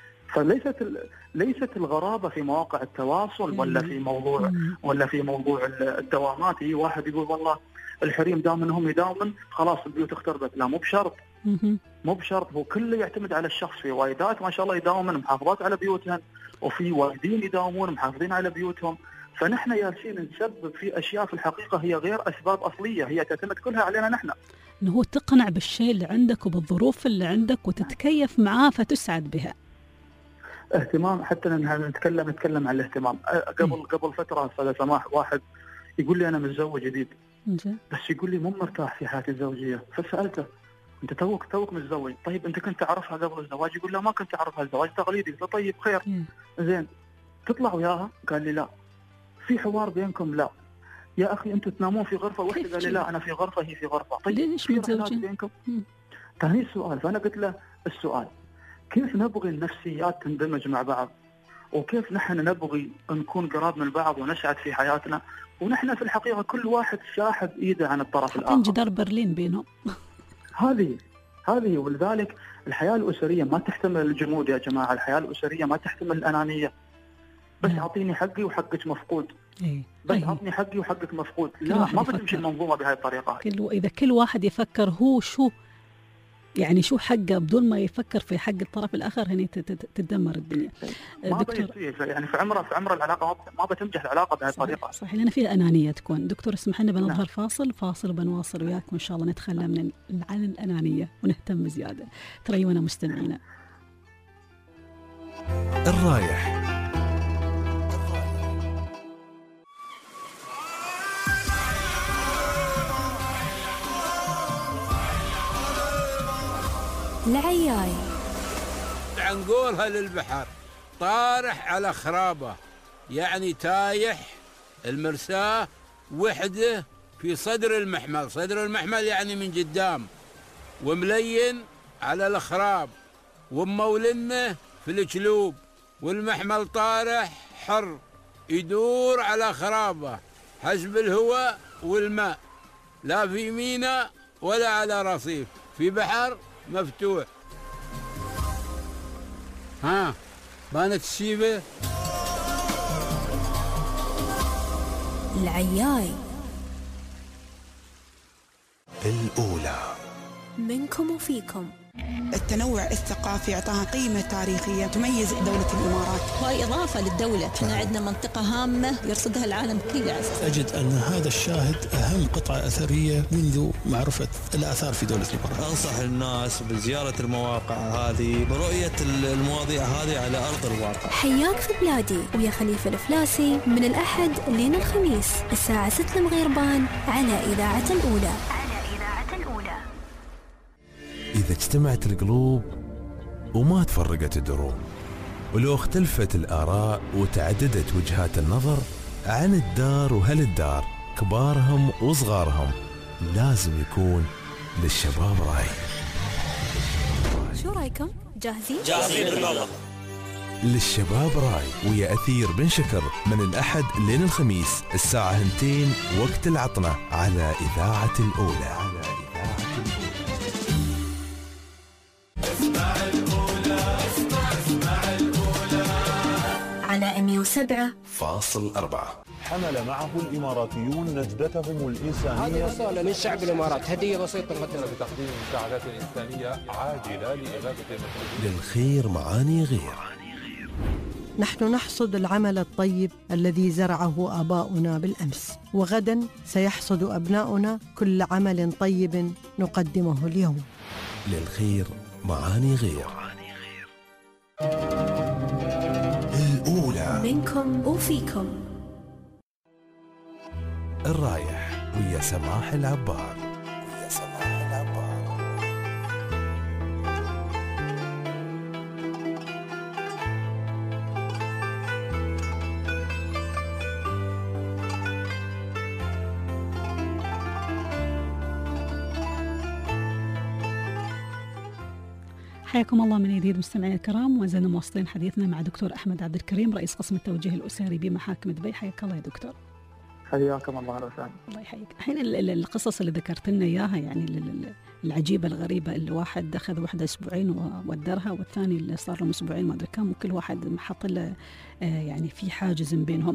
فليست ليست الغرابه في مواقع التواصل ولا في موضوع ولا في موضوع الدوامات. هي واحد يقول والله الحريم دام انهم يداومن خلاص البيوت اختربت. لا، مو بشرط. مو بشرط. هو كله يعتمد على الشخص. في وايدات ما شاء الله يداومن محافظات على بيوتهن، وفي وايدين يداومون محافظين على بيوتهم. فنحن جالسين نسبب في اشياء في الحقيقه هي غير اسباب اصليه، هي تعتمد كلها علينا نحن. انه هو تقنع بالشيء اللي عندك وبالظروف اللي عندك وتتكيف معاه فتسعد بها. اهتمام. حتى نتكلم نتكلم عن الاهتمام. قبل قبل فتره استاذ سماح واحد يقول لي انا متزوج جديد، بس يقول لي مو مرتاح في حياتي الزوجيه. فسالته انت توك توك متزوج، طيب انت كنت تعرفها قبل الزواج؟ يقول لا ما كنت اعرفها، الزواج تقليدي. قلت له طيب خير. زين تطلع وياها؟ قال لي لا. في حوار بينكم؟ لا. يا اخي انتم تنامون في غرفه واحده؟ قال لي لا انا في غرفه هي في غرفه. طيب ليش متزوجين بينكم؟ ثاني السؤال. فانا قلت له السؤال كيف نبغي النفسيات تندمج مع بعض، وكيف نحن نبغي نكون قراب من بعض ونسعد في حياتنا، ونحن في الحقيقه كل واحد ساحب ايده عن الطرف الاخر. جدار برلين بينهم. هذه هذه ولذلك الحياه الاسريه ما تحتمل الجمود يا جماعه. الحياه الاسريه ما تحتمل الانانيه. بس اعطيني حقي وحقك مفقود. إيه. بس اعطني حقي وحقك مفقود. لا، ما بتمشي المنظومه بهذه الطريقه. كل اذا كل واحد يفكر هو شو يعني شو حقه بدون ما يفكر في حق الطرف الاخر، هني تتدمر الدنيا. ما دكتور يعني في عمره في عمره العلاقه ما بتنجح العلاقه بهذه الطريقه. صحيح، لان فيها انانيه تكون. دكتور اسمح لنا بنظهر فاصل فاصل وبنواصل وياكم ان شاء الله نتخلى من عن الانانيه ونهتم زياده. تريونا مستمعينا. الرايح العياي عنقولها للبحر طارح على خرابه، يعني تايح المرساه وحده في صدر المحمل. صدر المحمل يعني من قدام، وملين على الخراب، ومولنه في الجلوب، والمحمل طارح حر يدور على خرابه حسب الهواء والماء، لا في ميناء ولا على رصيف، في بحر مفتوح. ها بانت الشيبة. العياي الأولى منكم وفيكم التنوع الثقافي اعطاها قيمة تاريخية تميز دولة الإمارات، وهي إضافة للدولة. احنا عندنا منطقة هامة يرصدها العالم كله. أجد أن هذا الشاهد أهم قطعة أثرية منذ معرفة الآثار في دولة الإمارات. أنصح الناس بزيارة المواقع هذه برؤية المواضيع هذه على أرض الواقع. حياك في بلادي ويا خليفة الفلاسي من الأحد لين الخميس الساعة ستة المغيربان على إذاعة الأولى. إذا اجتمعت القلوب وما تفرقت الدروب، ولو اختلفت الآراء وتعددت وجهات النظر عن الدار وهل الدار كبارهم وصغارهم، لازم يكون للشباب رأي. شو رأيكم؟ جاهزين؟ جاهزين بالضبط. للشباب راي ويا أثير بن شكر من الأحد لين الخميس الساعة اثنتين وقت العطنة على إذاعة الأولى. اسمع الأولى اسمع اسمع الأولى على مئة وسبعة فاصل أربعة. حمل معه الإماراتيون نجدتهم الإنسانية. هذه رسالة من شعب الإمارات، هدية بسيطة نقدمها بتقديم مساعدات إنسانية عاجلة لإغاثة المسلمين. للخير معاني غير. نحن نحصد العمل الطيب الذي زرعه آباؤنا بالأمس، وغدا سيحصد أبناؤنا كل عمل طيب نقدمه اليوم. للخير معاني غير. الأولى منكم وفيكم. الرايح ويا سماح العبار. ويا سماح العبار. حياكم الله من جديد مستمعينا الكرام، وزلنا مواصلين حديثنا مع دكتور أحمد عبد الكريم رئيس قسم التوجيه الأسري بمحاكم دبي. حياك الله يا دكتور. حياكم الله وسهلا. الله يحييك. الحين القصص اللي ذكرت لنا اياها يعني العجيبه الغريبه، اللي واحد اخذ وحده اسبوعين وودرها، والثاني اللي صار له اسبوعين ما ادري كم، وكل واحد حط له يعني في حاجز بينهم.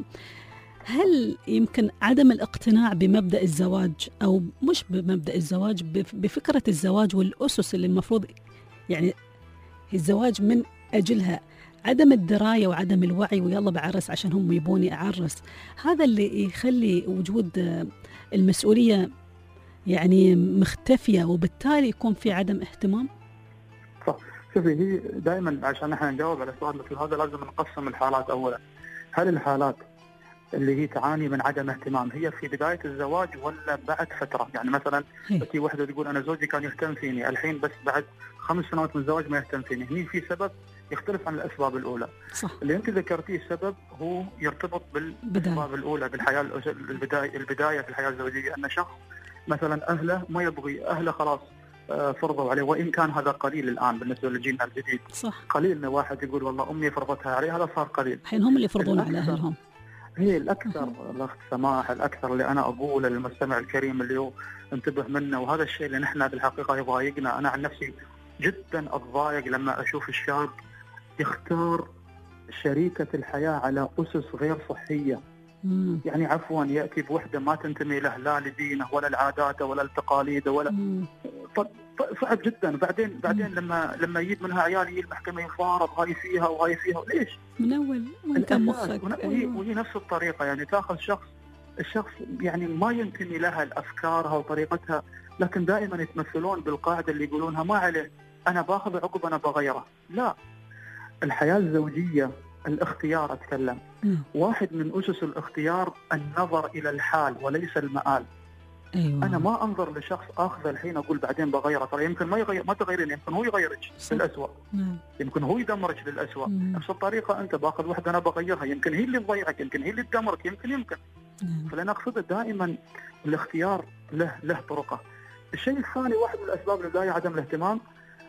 هل يمكن عدم الاقتناع بمبدأ الزواج، او مش بمبدأ الزواج، بفكره الزواج والاسس اللي المفروض يعني الزواج من اجلها، عدم الدراية وعدم الوعي ويلا بعرس عشان هم يبوني أعرس، هذا اللي يخلي وجود المسؤولية يعني مختفية، وبالتالي يكون في عدم اهتمام؟ صح. شوفي، هي دائما عشان احنا نجاوب على سؤال مثل هذا لازم نقسم الحالات أولا. هل الحالات اللي هي تعاني من عدم اهتمام هي في بداية الزواج ولا بعد فترة؟ يعني مثلا في وحدة تقول أنا زوجي كان يهتم فيني، الحين بس بعد خمس سنوات من الزواج ما يهتم فيني، هني في سبب يختلف عن الأسباب الأولى. صح. اللي أنت ذكرتيه السبب هو يرتبط بالأسباب الأولى بالحياة البداية البداية في الحياة الزوجية، أن شخص مثلا أهله ما يبغي، أهله خلاص فرضوا عليه، وإن كان هذا قليل الآن بالنسبة لجيلنا الجديد. صح. قليل إن واحد يقول والله أمي فرضتها عليه، هذا صار قليل. الحين هم اللي يفرضون على أهلهم. هي الأكثر الأخت سماح، الأكثر اللي أنا أقوله للمستمع الكريم اللي هو انتبه منه، وهذا الشيء اللي نحن بالحقيقة يضايقنا. أنا عن نفسي جدا أتضايق لما أشوف الشاب يختار شريكة الحياة على أسس غير صحية. مم. يعني عفوا يأتي بوحدة ما تنتمي له، لا لدينه ولا العادات ولا التقاليد ولا صعب جدا. بعدين بعدين لما لما يجيب منها عيال يجي المحكمة يفارض هاي فيها وهاي فيها، ليش؟ من أول وأنت مخك. وهي, وهي نفس الطريقة، يعني تأخذ شخص الشخص يعني ما ينتمي لها الأفكارها وطريقتها، لكن دائما يتمثلون بالقاعدة اللي يقولونها ما عليه أنا باخذ عقب أنا بغيره. لا، الحياة الزوجية الاختيار أتكلم م. واحد من أسس الاختيار النظر إلى الحال وليس المآل. أيوة. أنا ما أنظر لشخص آخذ الحين أقول بعدين بغيره، ترى يمكن ما يغير ما تغيرين، يمكن هو يغيرك للأسوأ، يمكن هو يدمرك للأسوأ. م. نفس الطريقة أنت باخذ واحدة أنا بغيرها، يمكن هي اللي تضيعك، يمكن هي اللي تدمرك، يمكن يمكن م. فلأنا أقصد دائما الاختيار له له طرقه. الشيء الثاني، واحد من الأسباب اللي بداية عدم الاهتمام،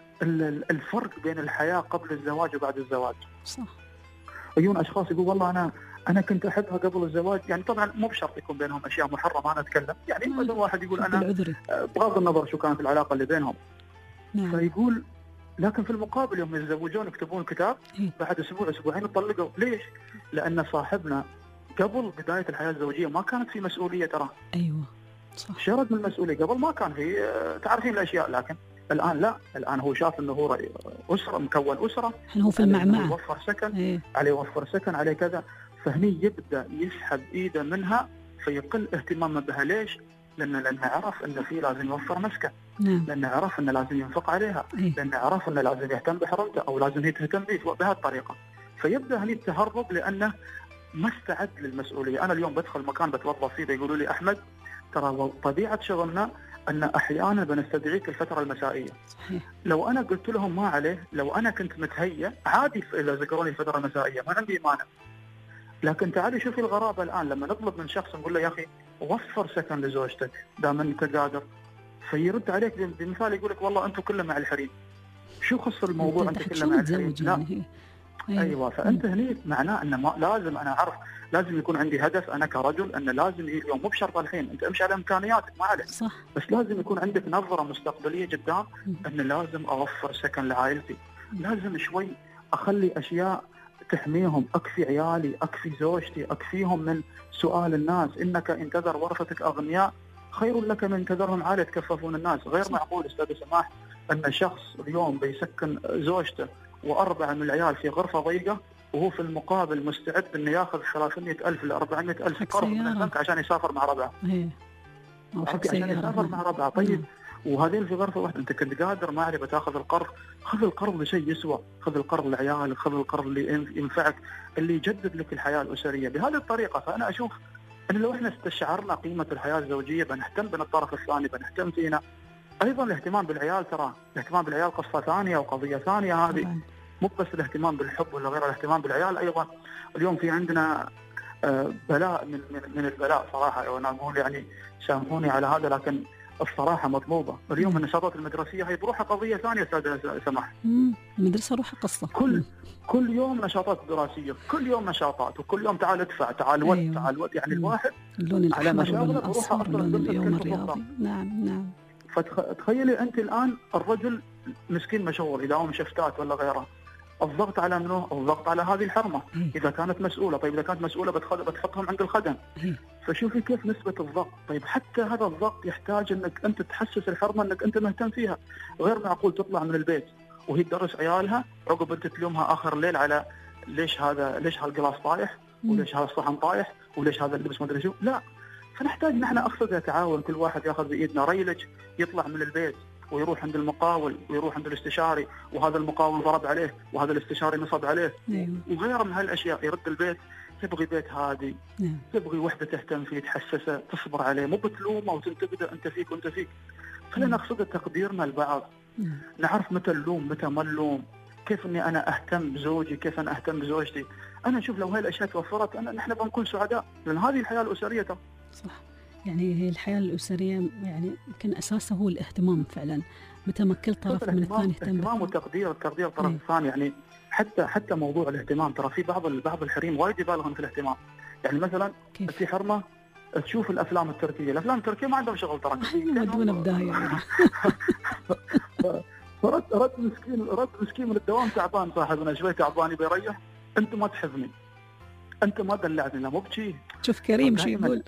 الفرق بين الحياة قبل الزواج وبعد الزواج. صح. يجون أشخاص يقول والله أنا أنا كنت أحبها قبل الزواج، يعني طبعا مو بشرط يكون بينهم أشياء محرمة أنا أتكلم، يعني مثلا واحد يقول أنا بغض النظر شو كانت العلاقة اللي بينهم. نعم. فيقول لكن في المقابل يوم يتزوجون يكتبون كتاب بعد أسبوع أسبوعين يطلقوا، ليش؟ لأن صاحبنا قبل بداية الحياة الزوجية ما كانت في مسؤولية، ترى. أيوة صح. شرد من المسؤولية قبل ما كان في، تعرفين الأشياء، لكن الان لا، الان هو شاف انه هو اسره مكون اسره، هل هو في المعمعة يوفر سكن ايه. عليه يوفر سكن عليه كذا، فهني يبدا يسحب ايده منها فيقل اهتمامه بها. ليش؟ لأنه لأنه عرف أنه في لازم يوفر مسكن، نعم. لأنه عرف أنه لازم ينفق عليها، إيه؟ لأنه عرف أنه لازم يهتم بحرمته أو لازم هي تهتم به بهالطريقة. فيبدأ هني التهرب لأنه ما استعد للمسؤولية. أنا اليوم بدخل مكان بتوظف فيه بيقولوا لي أحمد ترى طبيعة شغلنا أن أحيانا بنستدعيك الفترة المسائية. صحيح. لو أنا قلت لهم ما عليه، لو أنا كنت متهيأ عادي إذا ذكروني الفترة المسائية ما عندي مانع. لكن تعالي شوفي الغرابة الآن لما نطلب من شخص نقول له يا أخي وفر سكن لزوجتك دام أنت قادر، فيرد عليك بمثال يقول لك والله أنتم كله مع الحريم. شو خص الموضوع أنت كله مع الحريم؟ لا. يعني. أيوة. أيوة. فأنت هني معناه أن ما لازم أنا أعرف، لازم يكون عندي هدف أنا كرجل أن لازم اليوم مو بشرط الحين أنت امشي على إمكانياتك ما عليك، صح. بس لازم يكون عندك نظرة مستقبلية قدام أن لازم أوفر سكن لعائلتي، لازم شوي أخلي أشياء تحميهم، أكفي عيالي، أكفي زوجتي، أكفيهم من سؤال الناس. إنك إن تذر ورثتك أغنياء خير لك من تذرهم عالة يتكففون الناس. غير معقول أستاذ سماح أن شخص اليوم بيسكن زوجته وأربعة من العيال في غرفة ضيقة وهو في المقابل مستعد أنه ياخذ ثلاثمائة ألف إلى أربعمائة ألف قرض من البنك عشان يسافر مع ربعه. عشان يسافر مع ربعه. طيب وهذين في غرفة واحدة، أنت كنت قادر ما أعرف تأخذ القرض، خذ القرض لشيء يسوى، خذ القرض لعيالك، خذ القرض اللي ينفعك، اللي يجدد لك الحياة الأسرية بهذه الطريقة. فأنا أشوف أن لو إحنا استشعرنا قيمة الحياة الزوجية بنهتم من الطرف الثاني، بنهتم فينا. أيضا الاهتمام بالعيال، ترى الاهتمام بالعيال قصة ثانية وقضية ثانية هذه، مو بس الاهتمام بالحب ولا غير الاهتمام بالعيال. أيضا اليوم في عندنا بلاء من من البلاء صراحة، وأنا أقول يعني سامحوني على هذا لكن الصراحة مطلوبة. اليوم النشاطات المدرسية هي بروحها قضية ثانية أستاذ سماح. المدرسة روحها قصة. كل كل يوم نشاطات دراسية، كل يوم نشاطات، وكل يوم تعال ادفع، تعال ود، أيوة. تعال ود، يعني الواحد اللون الأحمر واللون بروحها الأصفر أصلا واللون بنت اليوم الكل الرياضي. نعم نعم. فتخيلي أنت الآن الرجل مسكين مشغول يداوم شفتات ولا غيره، الضغط على منه؟ الضغط على هذه الحرمة إذا كانت مسؤولة. طيب إذا كانت مسؤولة بتحطهم عند الخدم. فشوفي كيف نسبة الضغط. طيب حتى هذا الضغط يحتاج أنك أنت تحسس الحرمة أنك أنت مهتم فيها. غير معقول تطلع من البيت وهي تدرس عيالها عقب أنت تلومها آخر الليل على ليش هذا، ليش هالجلاس طايح، وليش هذا الصحن طايح، وليش هذا اللبس ما أدري شو. لا، فنحتاج نحن أقصد تعاون، كل واحد ياخذ بإيدنا ريلج يطلع من البيت ويروح عند المقاول ويروح عند الاستشاري، وهذا المقاول ضرب عليه وهذا الاستشاري نصب عليه. أيوة. وغيره من هالاشياء. يرد البيت يبغي بيت هادي، نعم. يبغي وحده تهتم فيه تحسسه تصبر عليه، مو بتلومه وتنتقده انت فيك وانت فيك. خلينا نقصد تقديرنا لبعض، نعم. نعرف متى نلوم متى ما نلوم، كيف اني انا اهتم بزوجي، كيف انا اهتم بزوجتي. انا اشوف لو هاي الاشياء توفرت انا نحن بنكون سعداء، لان هذه الحياه الاسريه ترى. صح. يعني هي الحياه الاسريه يعني يمكن اساسها هو الاهتمام فعلا. متى ما كل طرف من الثاني يهتم اهتمام وتقدير، تقدير الطرف الثاني. يعني حتى حتى موضوع الاهتمام ترى في بعض بعض الحريم وايد يبالغون في الاهتمام. يعني مثلا كيف؟ في حرمه تشوف الافلام التركيه، الافلام التركيه ما عندهم شغل ترى. يودون بدايه. فرد رد مسكين رد مسكين من الدوام تعبان، صاحبنا شوي تعبان يبي يريح، انت ما تحبني، انت ما دلعتني، لا مو بشي. شوف كريم شو يقول.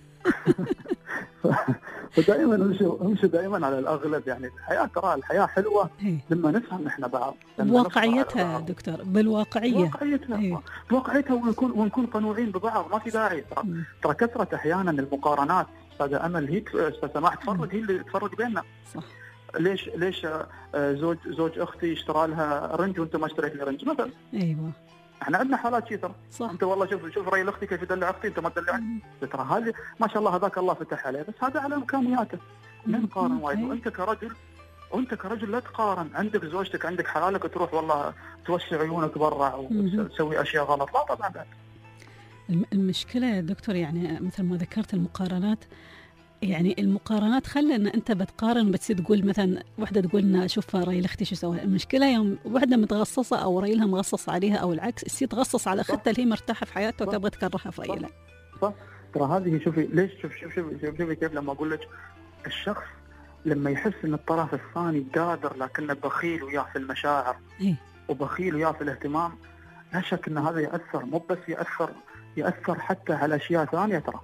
فدائما امشي امشي دائما على الاغلب. يعني الحياه ترى الحياه حلوه لما نفهم احنا بعض، بواقعيتها دكتور، بالواقعيه، بواقعيتنا بواقعيتها ونكون ونكون قنوعين ببعض. ما في داعي ترى ترى كثره احيانا المقارنات. استاذه امل هي استاذ سماح تفرق، هي اللي تفرق بيننا. صح. ليش ليش زوج زوج اختي اشترى لها رنج وانت ما اشتريت لي رنج مثلا؟ ايوه. احنا عندنا حالات شي ترى. انت والله شوف شوف رأي اختي كيف يدلع اختي، انت ما تدلعني. ترى هذه ما شاء الله هذاك الله فتح عليه، بس هذا على امكانياته. ما نقارن وايد. وانت كرجل وانت كرجل لا تقارن. عندك زوجتك، عندك حلالك، تروح والله توسع عيونك برا وتسوي اشياء غلط. لا طبعا بعد. المشكله يا دكتور يعني مثل ما ذكرت المقارنات، يعني المقارنات خلى ان انت بتقارن بتصير تقول مثلا وحده تقول لنا شوف راي اختي شو سوى. المشكله يوم وحده متغصصه او راي لها مغصص عليها او العكس، تصير تغصص على اختها اللي هي مرتاحه في حياتها وتبغى تكرهها في رايها. صح. ترى هذه شوفي ليش شوف شوف شوف شوفي كيف لما اقول لك الشخص لما يحس ان الطرف الثاني قادر لكنه بخيل وياه في المشاعر إيه؟ وبخيل وياه في الاهتمام، لا شك ان هذا ياثر، مو بس ياثر ياثر حتى على اشياء ثانيه ترى.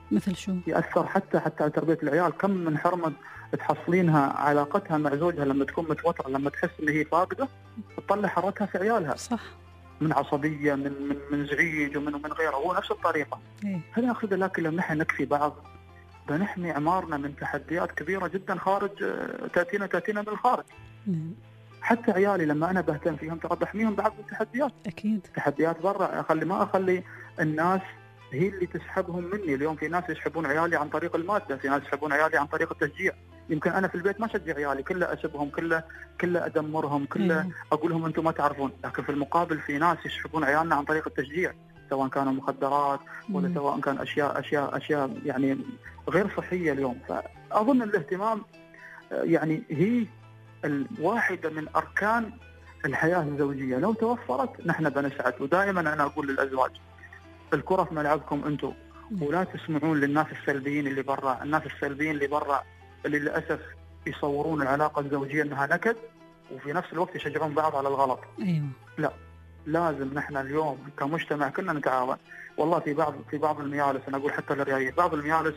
مثل شو؟ ياثر حتى حتى على تربيه العيال. كم من حرمه تحصلينها علاقتها مع زوجها لما تكون متوتره، لما تحس ان هي فاقده تطلع حركها في عيالها. صح. من عصبيه، من من من زعيج ومن من غيره، هو نفس الطريقه. إيه. هذا اقصد، لكن لما نحن نكفي بعض بنحمي اعمارنا من تحديات كبيره جدا خارج، تاتينا تاتينا من الخارج. مم. حتى عيالي لما انا بهتم فيهم ترى بحميهم بعض التحديات. اكيد. تحديات برا، اخلي ما اخلي الناس هي اللي تسحبهم مني. اليوم في ناس يسحبون عيالي عن طريق الماده، في ناس يسحبون عيالي عن طريق التشجيع. يمكن انا في البيت ما اشجع عيالي، كله اسبهم، كله كله ادمرهم، كله اقول لهم انتم ما تعرفون، لكن في المقابل في ناس يسحبون عيالنا عن طريق التشجيع، سواء كانوا مخدرات ولا سواء كان اشياء اشياء اشياء يعني غير صحيه اليوم. فاظن الاهتمام يعني هي الواحدة من أركان الحياة الزوجية، لو توفرت نحن بنسعد. ودائما أنا أقول للأزواج الكرة في ملعبكم أنتم، ولا تسمعون للناس السلبيين اللي برا. الناس السلبيين اللي برا اللي للأسف يصورون العلاقة الزوجية أنها نكد، وفي نفس الوقت يشجعون بعض على الغلط. أيوة. لا، لازم نحن اليوم كمجتمع كلنا نتعاون. والله في بعض في بعض المجالس، أنا أقول حتى للرياية، بعض المجالس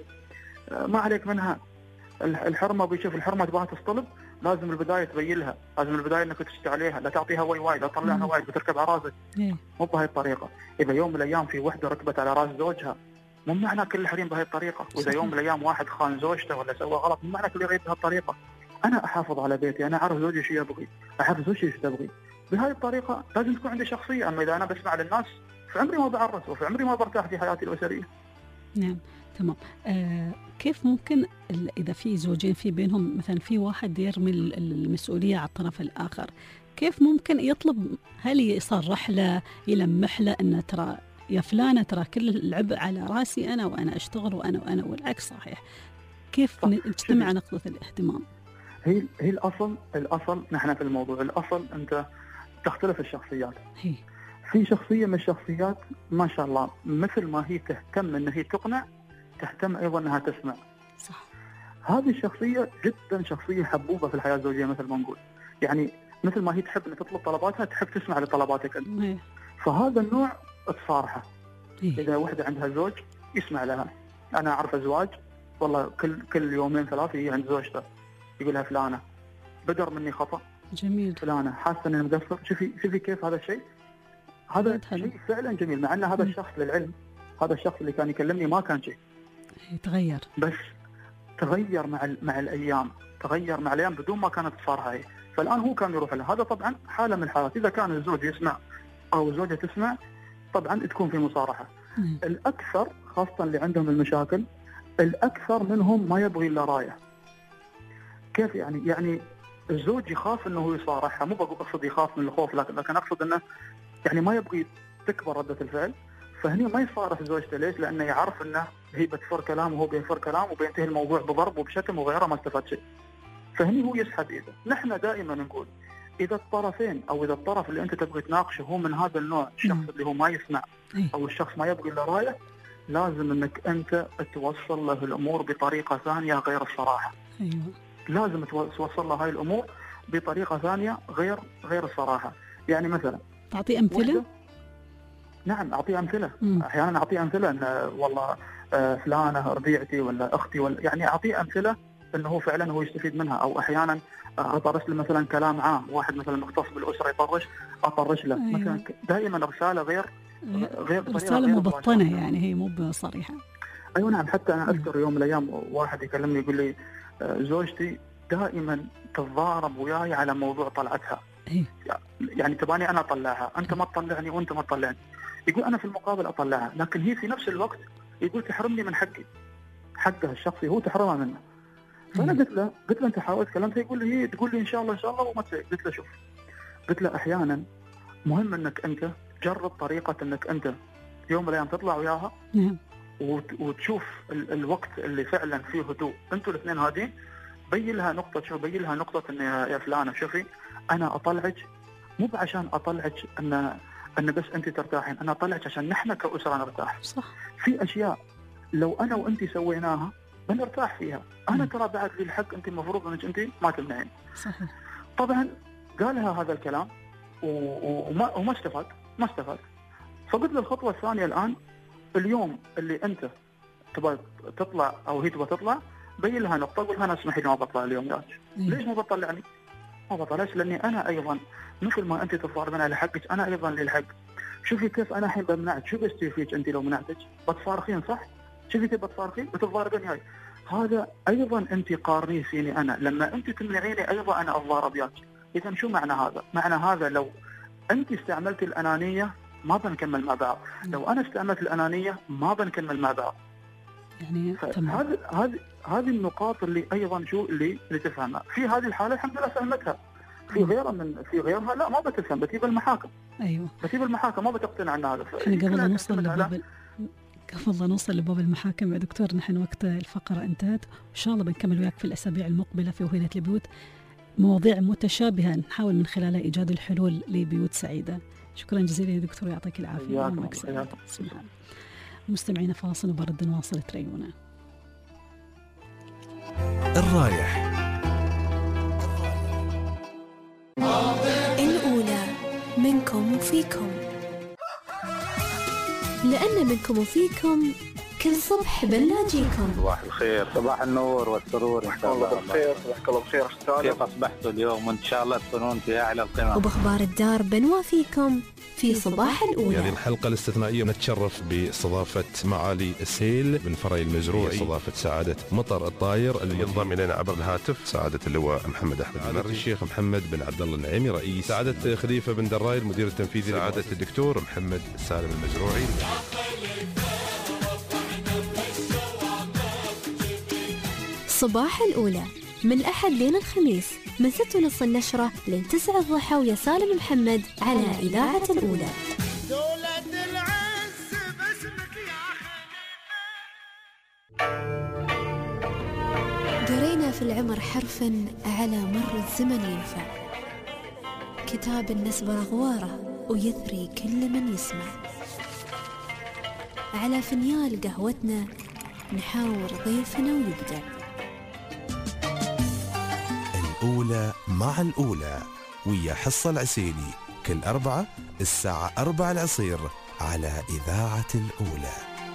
ما عليك منها، الحرمة بيشوف الحرمة تبغى تصطلب، لازم البداية تبين لها، لازم البداية انك تشتي عليها، لا تعطيها وي وايد، لا تطلعها وايد بتركب على راسك. مو بهاي الطريقة. إذا يوم من الأيام في وحدة ركبت على راس زوجها، مو معنى كل الحريم بهاي الطريقة. وإذا يوم من الأيام واحد خان زوجته ولا سوى غلط، مو معنى كل يغيب بهاي الطريقة. أنا أحافظ على بيتي، أنا أعرف زوجي شو يبغي، أعرف زوجي شو تبغي. بهاي الطريقة لازم تكون عندي شخصية. أما إذا أنا بسمع للناس في عمري ما بعرس، وفي عمري ما برتاح في حياتي الأسرية. نعم تمام. آه كيف ممكن إذا في زوجين في بينهم مثلا في واحد يرمي المسؤولية على الطرف الآخر، كيف ممكن يطلب، هل يصرح له، يلمح له أن ترى يا فلانة ترى كل العبء على راسي أنا وأنا أشتغل وأنا وأنا والعكس صحيح. كيف نجتمع نقطة الاهتمام؟ هي هي الأصل الأصل نحن في الموضوع الأصل أنت تختلف الشخصيات. هي. في شخصية من الشخصيات ما شاء الله مثل ما هي تهتم أن هي تقنع، تهتم أيضا أنها تسمع. صح. هذه الشخصية جدا شخصية حبوبة في الحياة الزوجية مثل ما نقول. يعني مثل ما هي تحب أن تطلب طلباتها، تحب تسمع لطلباتك أنت. فهذا النوع تصارحه. إذا واحدة عندها زوج يسمع لها. أنا أعرف أزواج والله كل كل يومين ثلاثة يجي عند زوجته يقول لها فلانة بدر مني خطأ. جميل. فلانة حاسة أني مقصر. شوفي شوفي كيف هذا الشيء. هذا شيء فعلا جميل، مع أن هذا الشخص للعلم هذا الشخص اللي كان يكلمني ما كان شيء. يتغير. بس تغير مع مع الأيام، تغير مع الأيام بدون ما كانت تصارحه هي. فالآن هو كان يروح له. هذا طبعا حالة من الحالات. إذا كان الزوج يسمع أو الزوجة تسمع طبعا تكون في مصارحة. م. الأكثر خاصة اللي عندهم المشاكل الأكثر منهم ما يبغي إلا راية. كيف يعني؟ يعني الزوج يخاف إنه يصارحها، مو بقصد يخاف من الخوف، لكن لكن أقصد إنه يعني ما يبغي تكبر ردة الفعل. فهني ما يصارح زوجته. ليش؟ لأنه يعرف إنه هي بتفر كلام وهو بيفر كلام وبينتهي الموضوع بضرب وبشتم وغيره، ما استفاد شيء. فهني هو يسحب إيده. نحن دائما نقول إذا الطرفين أو إذا الطرف اللي أنت تبغي تناقشه هو من هذا النوع، الشخص اللي هو ما يسمع أو الشخص ما يبغي إلا راية، لازم إنك أنت توصل له الأمور بطريقة ثانية غير الصراحة. أيوة. لازم توصل له هاي الأمور بطريقة ثانية غير غير الصراحة. يعني مثلا تعطي أمثلة؟ نعم أعطي أمثلة. مم. أحيانا أعطي أمثلة أن والله فلانة ربيعتي ولا أختي ولا يعني أعطي أمثلة أنه هو فعلا هو يستفيد منها. أو أحيانا أطرش له مثلا كلام عام، واحد مثلا مختص بالأسرة يطرش أطرش له. أيوة. مثلا دائما رسالة غير غير رسالة مبطنة يعني هي مو بصريحة. أيوة نعم. حتى أنا أذكر يوم من الأيام واحد يكلمني يقول لي زوجتي دائما تتضارب وياي على موضوع طلعتها. أيه. يعني تباني أنا أطلعها، أنت ما تطلعني وأنت ما تطلعني. يقول أنا في المقابل أطلعها، لكن هي في نفس الوقت يقول تحرمني من حقي، حقها الشخصي هو تحرمها منه. فأنا قلت له قلت له أنت حاولت كلمتها؟ يقول لي هي تقول لي إن شاء الله إن شاء الله وما تسوي. قلت له شوف، قلت له أحيانا مهم أنك أنت جرب طريقة أنك أنت يوم من الأيام تطلع وياها وتشوف ال الوقت اللي فعلا فيه هدوء أنتوا الاثنين هادين. بين لها نقطة، شو بين لها نقطة إن يا فلانة شوفي أنا أطلعك مو عشان أطلعك أن أن بس أنت ترتاحين، أنا أطلعك عشان نحن كأسرة نرتاح. صح. في أشياء لو أنا وأنت سويناها بنرتاح فيها. أنا ترى بعد لي الحق، أنت المفروض أنك أنت ما تمنعين. صحيح. طبعا قالها هذا الكلام وما وما استفاد ما استفاد. فقلت له الخطوة الثانية الآن، اليوم اللي أنت تبغى تطلع او هي تبغى تطلع، بين لها نقطه قول لها انا اسمحي لي ما بطلع اليوم ياك. ليش ما بطلعني؟ ما بطلع ليش؟ لاني انا ايضا مثل ما انت تتضاربين على حقك انا ايضا لي الحق. شوفي كيف انا الحين بمنعك، شو بستوي فيك انت لو منعتك؟ بتصارخين صح؟ شوفي كيف بتصارخين بتتضاربين هاي. هذا ايضا انت قارنيه فيني انا، لما انت تمنعيني ايضا انا اتضارب وياك. اذا شو معنى هذا؟ معنى هذا لو انت استعملت الانانيه ما بنكمل مع بعض، لو انا استعملت الانانيه ما بنكمل مع بعض. يعني هذه هذه هذه النقاط اللي ايضا شو اللي اللي تفهمها. في هذه الحاله الحمد لله فهمتها. في غيرها من في غيرها لا ما بتفهم، بتجيب المحاكم. ايوه بتجيب المحاكم ما بتقتنع عن هذا. احنا قبل لا نوصل لباب قبل لا نوصل لباب المحاكم يا دكتور، نحن وقت الفقره انتهت، وان شاء الله بنكمل وياك في الاسابيع المقبله في وهينة البيوت مواضيع متشابهه نحاول من خلالها ايجاد الحلول لبيوت سعيده. شكرا جزيلا يا دكتور، يعطيك العافيه. مستمعينا فاصل وبرد نواصل تريونا. الرايح الأولى منكم وفيكم، لأن منكم وفيكم كل صبح بنلاقيكم. صباح الخير، صباح النور والسرور ان شاء الله. بالخير، صباحك الله بخير استاذ. كيف اصبحتوا اليوم؟ وان شاء الله تكونون في اعلى القمم. وباخبار الدار بنوافيكم في صباح الأولى. هذه الحلقة الاستثنائية نتشرف باستضافة معالي السيل بن فري المزروعي، استضافة سعادة مطر الطاير اللي ينضم إلينا عبر الهاتف سعادة اللواء محمد أحمد المري، الشيخ محمد بن عبد الله النعيمي رئيس، سعادة خليفة بن دراي المدير التنفيذي، سعادة الدكتور محمد سالم المزروعي. صباح الأولى من الأحد لين الخميس من ستة ونص النشرة لين تسعة الضحى ويا سالم محمد على إذاعة الأولى. دولة العز باسمك يا قرينا في العمر حرفا على مر الزمن ينفع، كتاب النسبة غواره ويثري كل من يسمع. على فنيال قهوتنا نحاور ضيفنا ويبدع. الأولى مع الأولى ويا حصة العسيلي كل أربعة الساعة أربعة العصير على إذاعة الأولى.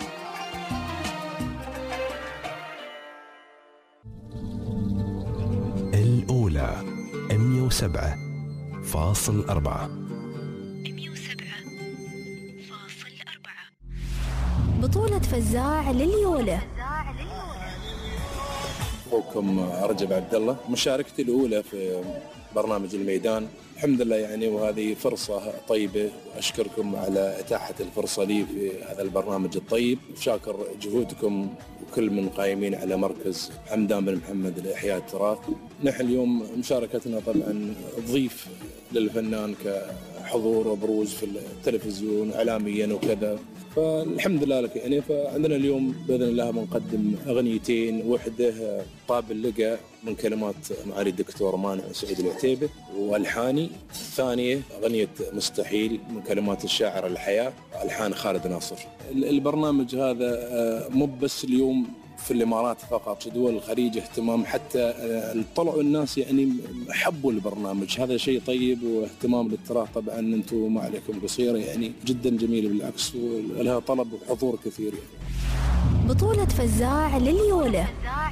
الأولى مية وسبعة فاصل أربعة. مية وسبعة فاصل أربعة. بطولة فزاع لليولة. أخوكم رجب عبد الله، مشاركتي الأولى في برنامج الميدان الحمد لله يعني، وهذه فرصة طيبة، أشكركم على إتاحة الفرصة لي في هذا البرنامج الطيب، وشاكر جهودكم وكل من قائمين على مركز حمدان بن محمد لإحياء التراث. نحن اليوم مشاركتنا طبعا ضيف للفنان كحضور وبروز في التلفزيون إعلاميا وكذا، فالحمد لله لك يعني. فعندنا اليوم بإذن الله بنقدم أغنيتين، وحده طاب اللقى من كلمات معالي الدكتور مانع سعيد العتيبة والحاني، الثانية أغنية مستحيل من كلمات الشاعر الحياة ألحان خالد ناصر. البرنامج هذا مو بس اليوم في الإمارات فقط، في دول الخليج اهتمام، حتى طلعوا الناس يعني حبوا البرنامج، هذا شيء طيب، واهتمام للتراث طبعا أنتم ما عليكم قصيرة يعني جدا جميل بالعكس، ولها طلب وحضور كثير يعني. بطولة فزاع لليولة.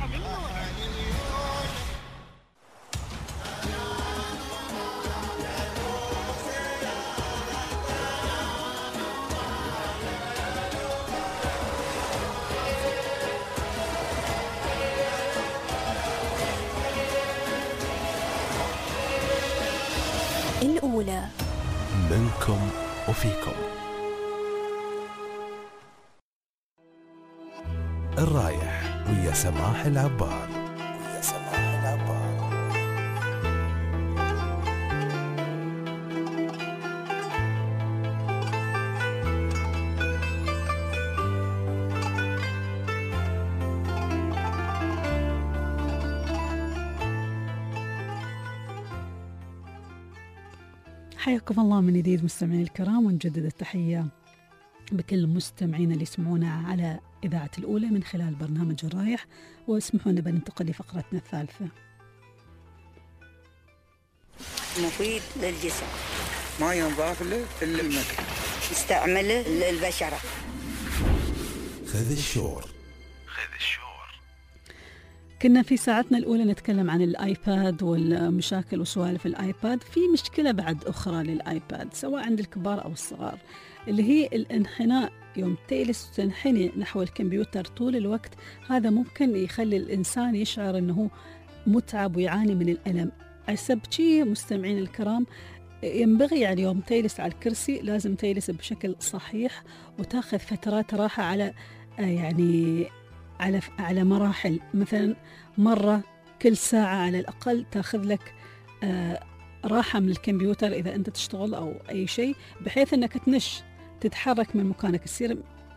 الأولى منكم وفيكم. الرايح ويا سماح العبار. ويا سماح العبار. حياكم الله من جديد مستمعين الكرام، ونجدد التحية بكل مستمعين اللي يسمعونا على إذاعة الأولى من خلال برنامج الرايح. واسمحوا لنا بننتقل لفقرتنا الثالثة. مفيد للجسم، ما ينضاف له إلا المكر، يستعمله للبشرة. خذ الشور خذ الشور. كنا في ساعتنا الأولى نتكلم عن الآيباد والمشاكل وسوالف الآيباد. في مشكلة بعد أخرى للآيباد سواء عند الكبار أو الصغار، اللي هي الانحناء. يوم تجلس تنحني نحو الكمبيوتر طول الوقت، هذا ممكن يخلي الإنسان يشعر أنه متعب ويعاني من الألم. عسبتي مستمعين الكرام، ينبغي يعني يوم تجلس على الكرسي لازم تجلس بشكل صحيح وتاخذ فترات راحة على يعني على على مراحل، مثلا مرة كل ساعة على الأقل تاخذ لك راحة من الكمبيوتر إذا أنت تشتغل أو أي شيء، بحيث أنك تنش تتحرك من مكانك، تصير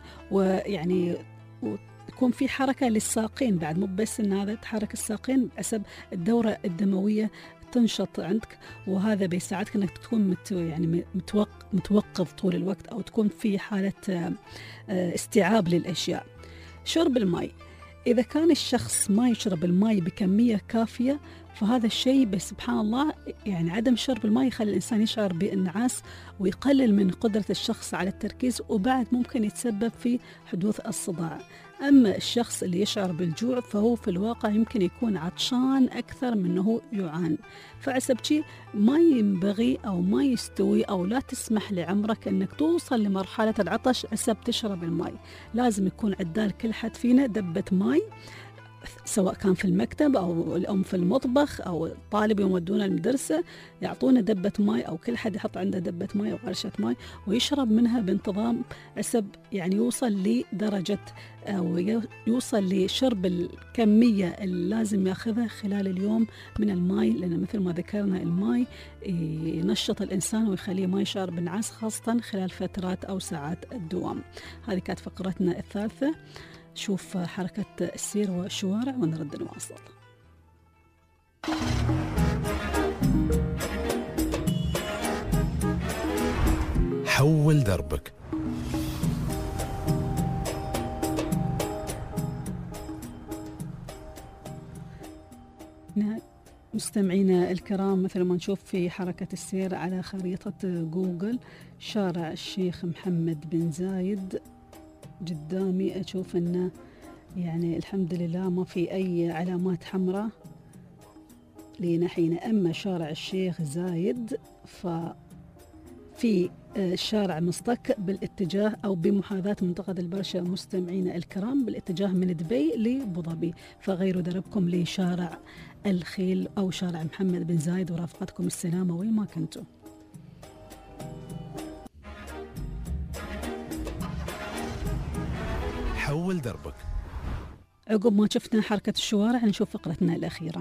ويعني وتكون في حركة للساقين بعد، مو بس أن هذا تحرك الساقين حسب الدورة الدموية تنشط عندك، وهذا بيساعدك أنك تكون مت يعني متوقف طول الوقت أو تكون في حالة استيعاب للأشياء. شرب الماء، إذا كان الشخص ما يشرب الماء بكمية كافية فهذا الشيء بس سبحان الله يعني عدم شرب الماء يخلي الإنسان يشعر بالنعاس ويقلل من قدرة الشخص على التركيز، وبعد ممكن يتسبب في حدوث الصداع. أما الشخص اللي يشعر بالجوع فهو في الواقع يمكن يكون عطشان أكثر من أنه يعان. فعسبتي ما ينبغي أو ما يستوي أو لا تسمح لعمرك أنك توصل لمرحلة العطش عسب تشرب الماء. لازم يكون عدال كل حد فينا دبة ماء، سواء كان في المكتب أو الأم في المطبخ أو الطالب يودونا المدرسة يعطونا دبة ماء، أو كل حد يحط عنده دبة ماء أو غرشة ماء ويشرب منها بانتظام عسب يعني يوصل لدرجة أو يوصل لشرب الكمية اللي لازم يأخذها خلال اليوم من الماء، لأن مثل ما ذكرنا الماء ينشط الإنسان ويخليه ما يشعر بالنعاس خاصة خلال فترات أو ساعات الدوام. هذه كانت فقرتنا الثالثة. شوف حركة السير والشوارع ونرد نواصل. حول دربك. مستمعينا الكرام، مثل ما نشوف في حركة السير على خريطة جوجل شارع الشيخ محمد بن زايد قدامي، أشوف أنه يعني الحمد لله ما في أي علامات حمراء لنحينا. أما شارع الشيخ زايد ففي شارع مصطك بالاتجاه أو بمحاذاة منطقة البرشا مستمعينا الكرام بالاتجاه من دبي لأبوظبي، فغيروا دربكم لشارع الخيل أو شارع محمد بن زايد ورافقتكم السلامة وين ما كنتوا. حول دربك. عقب ما شفنا حركة الشوارع نشوف فقرتنا الأخيرة.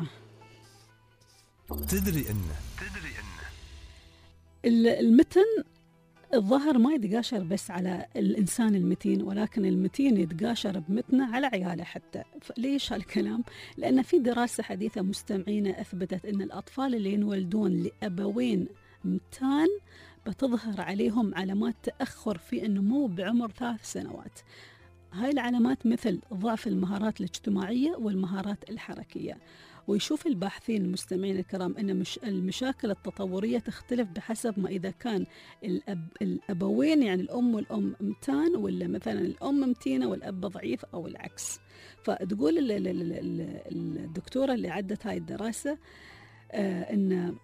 تدري إنه تدري إنه المتن الظهر ما يتقاشر بس على الإنسان المتين، ولكن المتين يتقاشر بمتنه على عياله حتى. ليش هالكلام؟ لأن في دراسة حديثة مستمعينا أثبتت أن الأطفال اللي ينولدون لأبوين متان بتظهر عليهم علامات تأخر في النمو بعمر ثلاث سنوات. هاي العلامات مثل ضعف المهارات الاجتماعية والمهارات الحركية. ويشوف الباحثين المستمعين الكرام أن مش المشاكل التطورية تختلف بحسب ما إذا كان الأب الأبوين يعني الأم والأم متان، ولا مثلا الأم متينة والأب ضعيف أو العكس. فتقول الدكتورة اللي عدت هاي الدراسة آه أن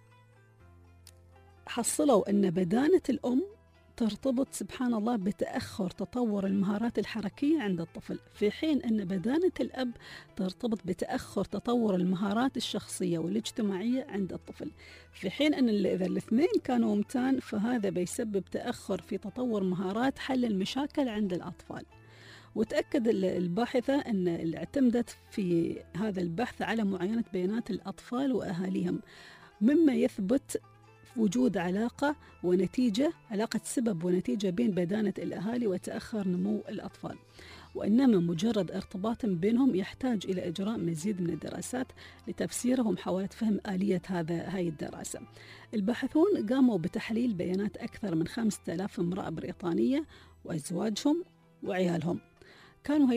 حصلوا أن بدانة الأم ترتبط سبحان الله بتأخر تطور المهارات الحركية عند الطفل، في حين أن بدانة الأب ترتبط بتأخر تطور المهارات الشخصية والاجتماعية عند الطفل، في حين أن إذا الاثنين كانوا متان فهذا بيسبب تأخر في تطور مهارات حل المشاكل عند الأطفال. وتأكد الباحثة أن اللي اعتمدت في هذا البحث على معاينة بيانات الأطفال وأهاليهم، مما يثبت وجود علاقة ونتيجة علاقة سبب ونتيجة بين بدانة الأهالي وتأخر نمو الأطفال، وإنما مجرد ارتباط بينهم يحتاج إلى إجراء مزيد من الدراسات لتفسيرهم حول فهم آلية هذا هاي الدراسة. الباحثون قاموا بتحليل بيانات أكثر من خمسة آلاف امرأة بريطانية وأزواجهم وعيالهم. كانوا هيلك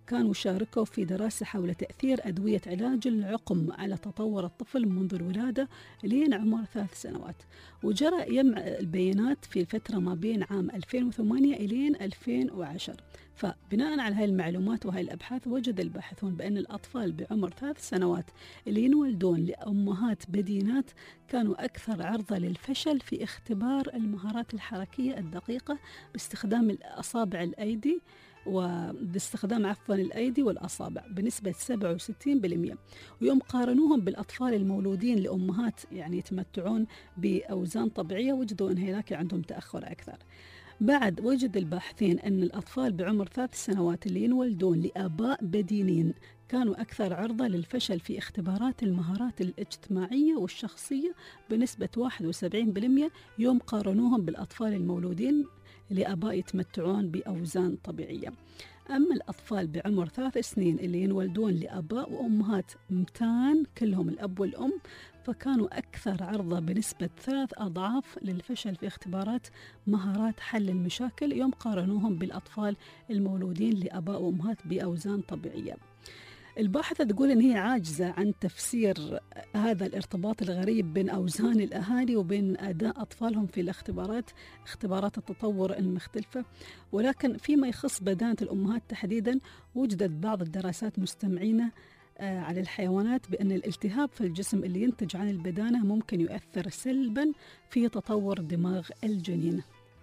كانوا شاركوا في دراسة حول تأثير أدوية علاج العقم على تطور الطفل منذ الولادة لين عمر ثلاث سنوات. وجرى جمع البيانات في الفترة ما بين عام ألفين وثمانية إلى ألفين وعشرة. فبناء على هاي المعلومات وهاي الأبحاث وجد الباحثون بأن الأطفال بعمر ثلاث سنوات اللي ينولدون لأمهات بدينات كانوا أكثر عرضة للفشل في اختبار المهارات الحركية الدقيقة باستخدام الأصابع الأيدي وباستخدام عفوا الأيدي والأصابع بنسبة سبعة وستين بالمئة. ويوم قارنوهم بالأطفال المولودين لأمهات يعني يتمتعون بأوزان طبيعية وجدوا أن هناك عندهم تأخر أكثر. بعد وجد الباحثين أن الأطفال بعمر ثلاث سنوات اللي ينولدون لآباء بدينين كانوا أكثر عرضة للفشل في اختبارات المهارات الاجتماعية والشخصية بنسبة واحد وسبعين بالمئة يوم قارنوهم بالأطفال المولودين لآباء يتمتعون بأوزان طبيعية. أما الأطفال بعمر ثلاث سنين اللي ينولدون لآباء وأمهات متان كلهم الأب والأم فكانوا أكثر عرضة بنسبة ثلاث أضعاف للفشل في اختبارات مهارات حل المشاكل يوم قارنوهم بالأطفال المولودين لآباء وأمهات بأوزان طبيعية. الباحثة تقول إن هي عاجزة عن تفسير هذا الارتباط الغريب بين أوزان الأهالي وبين أداء أطفالهم في الاختبارات اختبارات التطور المختلفة. ولكن فيما يخص بدانة الأمهات تحديدا وجدت بعض الدراسات مستمعين على الحيوانات بأن الالتهاب في الجسم اللي ينتج عن البدانة ممكن يؤثر سلبا في تطور دماغ الجنين.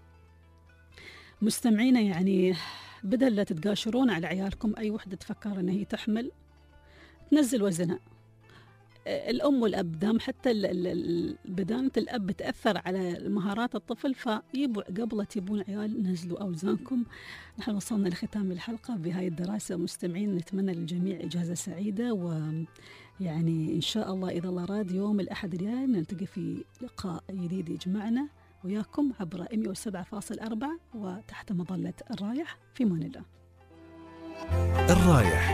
مستمعين يعني بدل لا تتقاشرون على عيالكم أي وحدة تفكر أنها هي تحمل تنزل وزنها. الأم والأب دام حتى بدانة الأب بتأثر على مهارات الطفل فيبوا قبل تجيبون عيال نزلوا أوزانكم. نحن وصلنا لختام الحلقة بهاي الدراسة مستمعين. نتمنى للجميع إجازة سعيدة ويعني إن شاء الله إذا الله راد يوم الأحد الجاي نلتقي في لقاء جديد يجمعنا وياكم عبر مئة وسبعة فاصلة أربعة وتحت مظلة الرايح. في مان الله. الرايح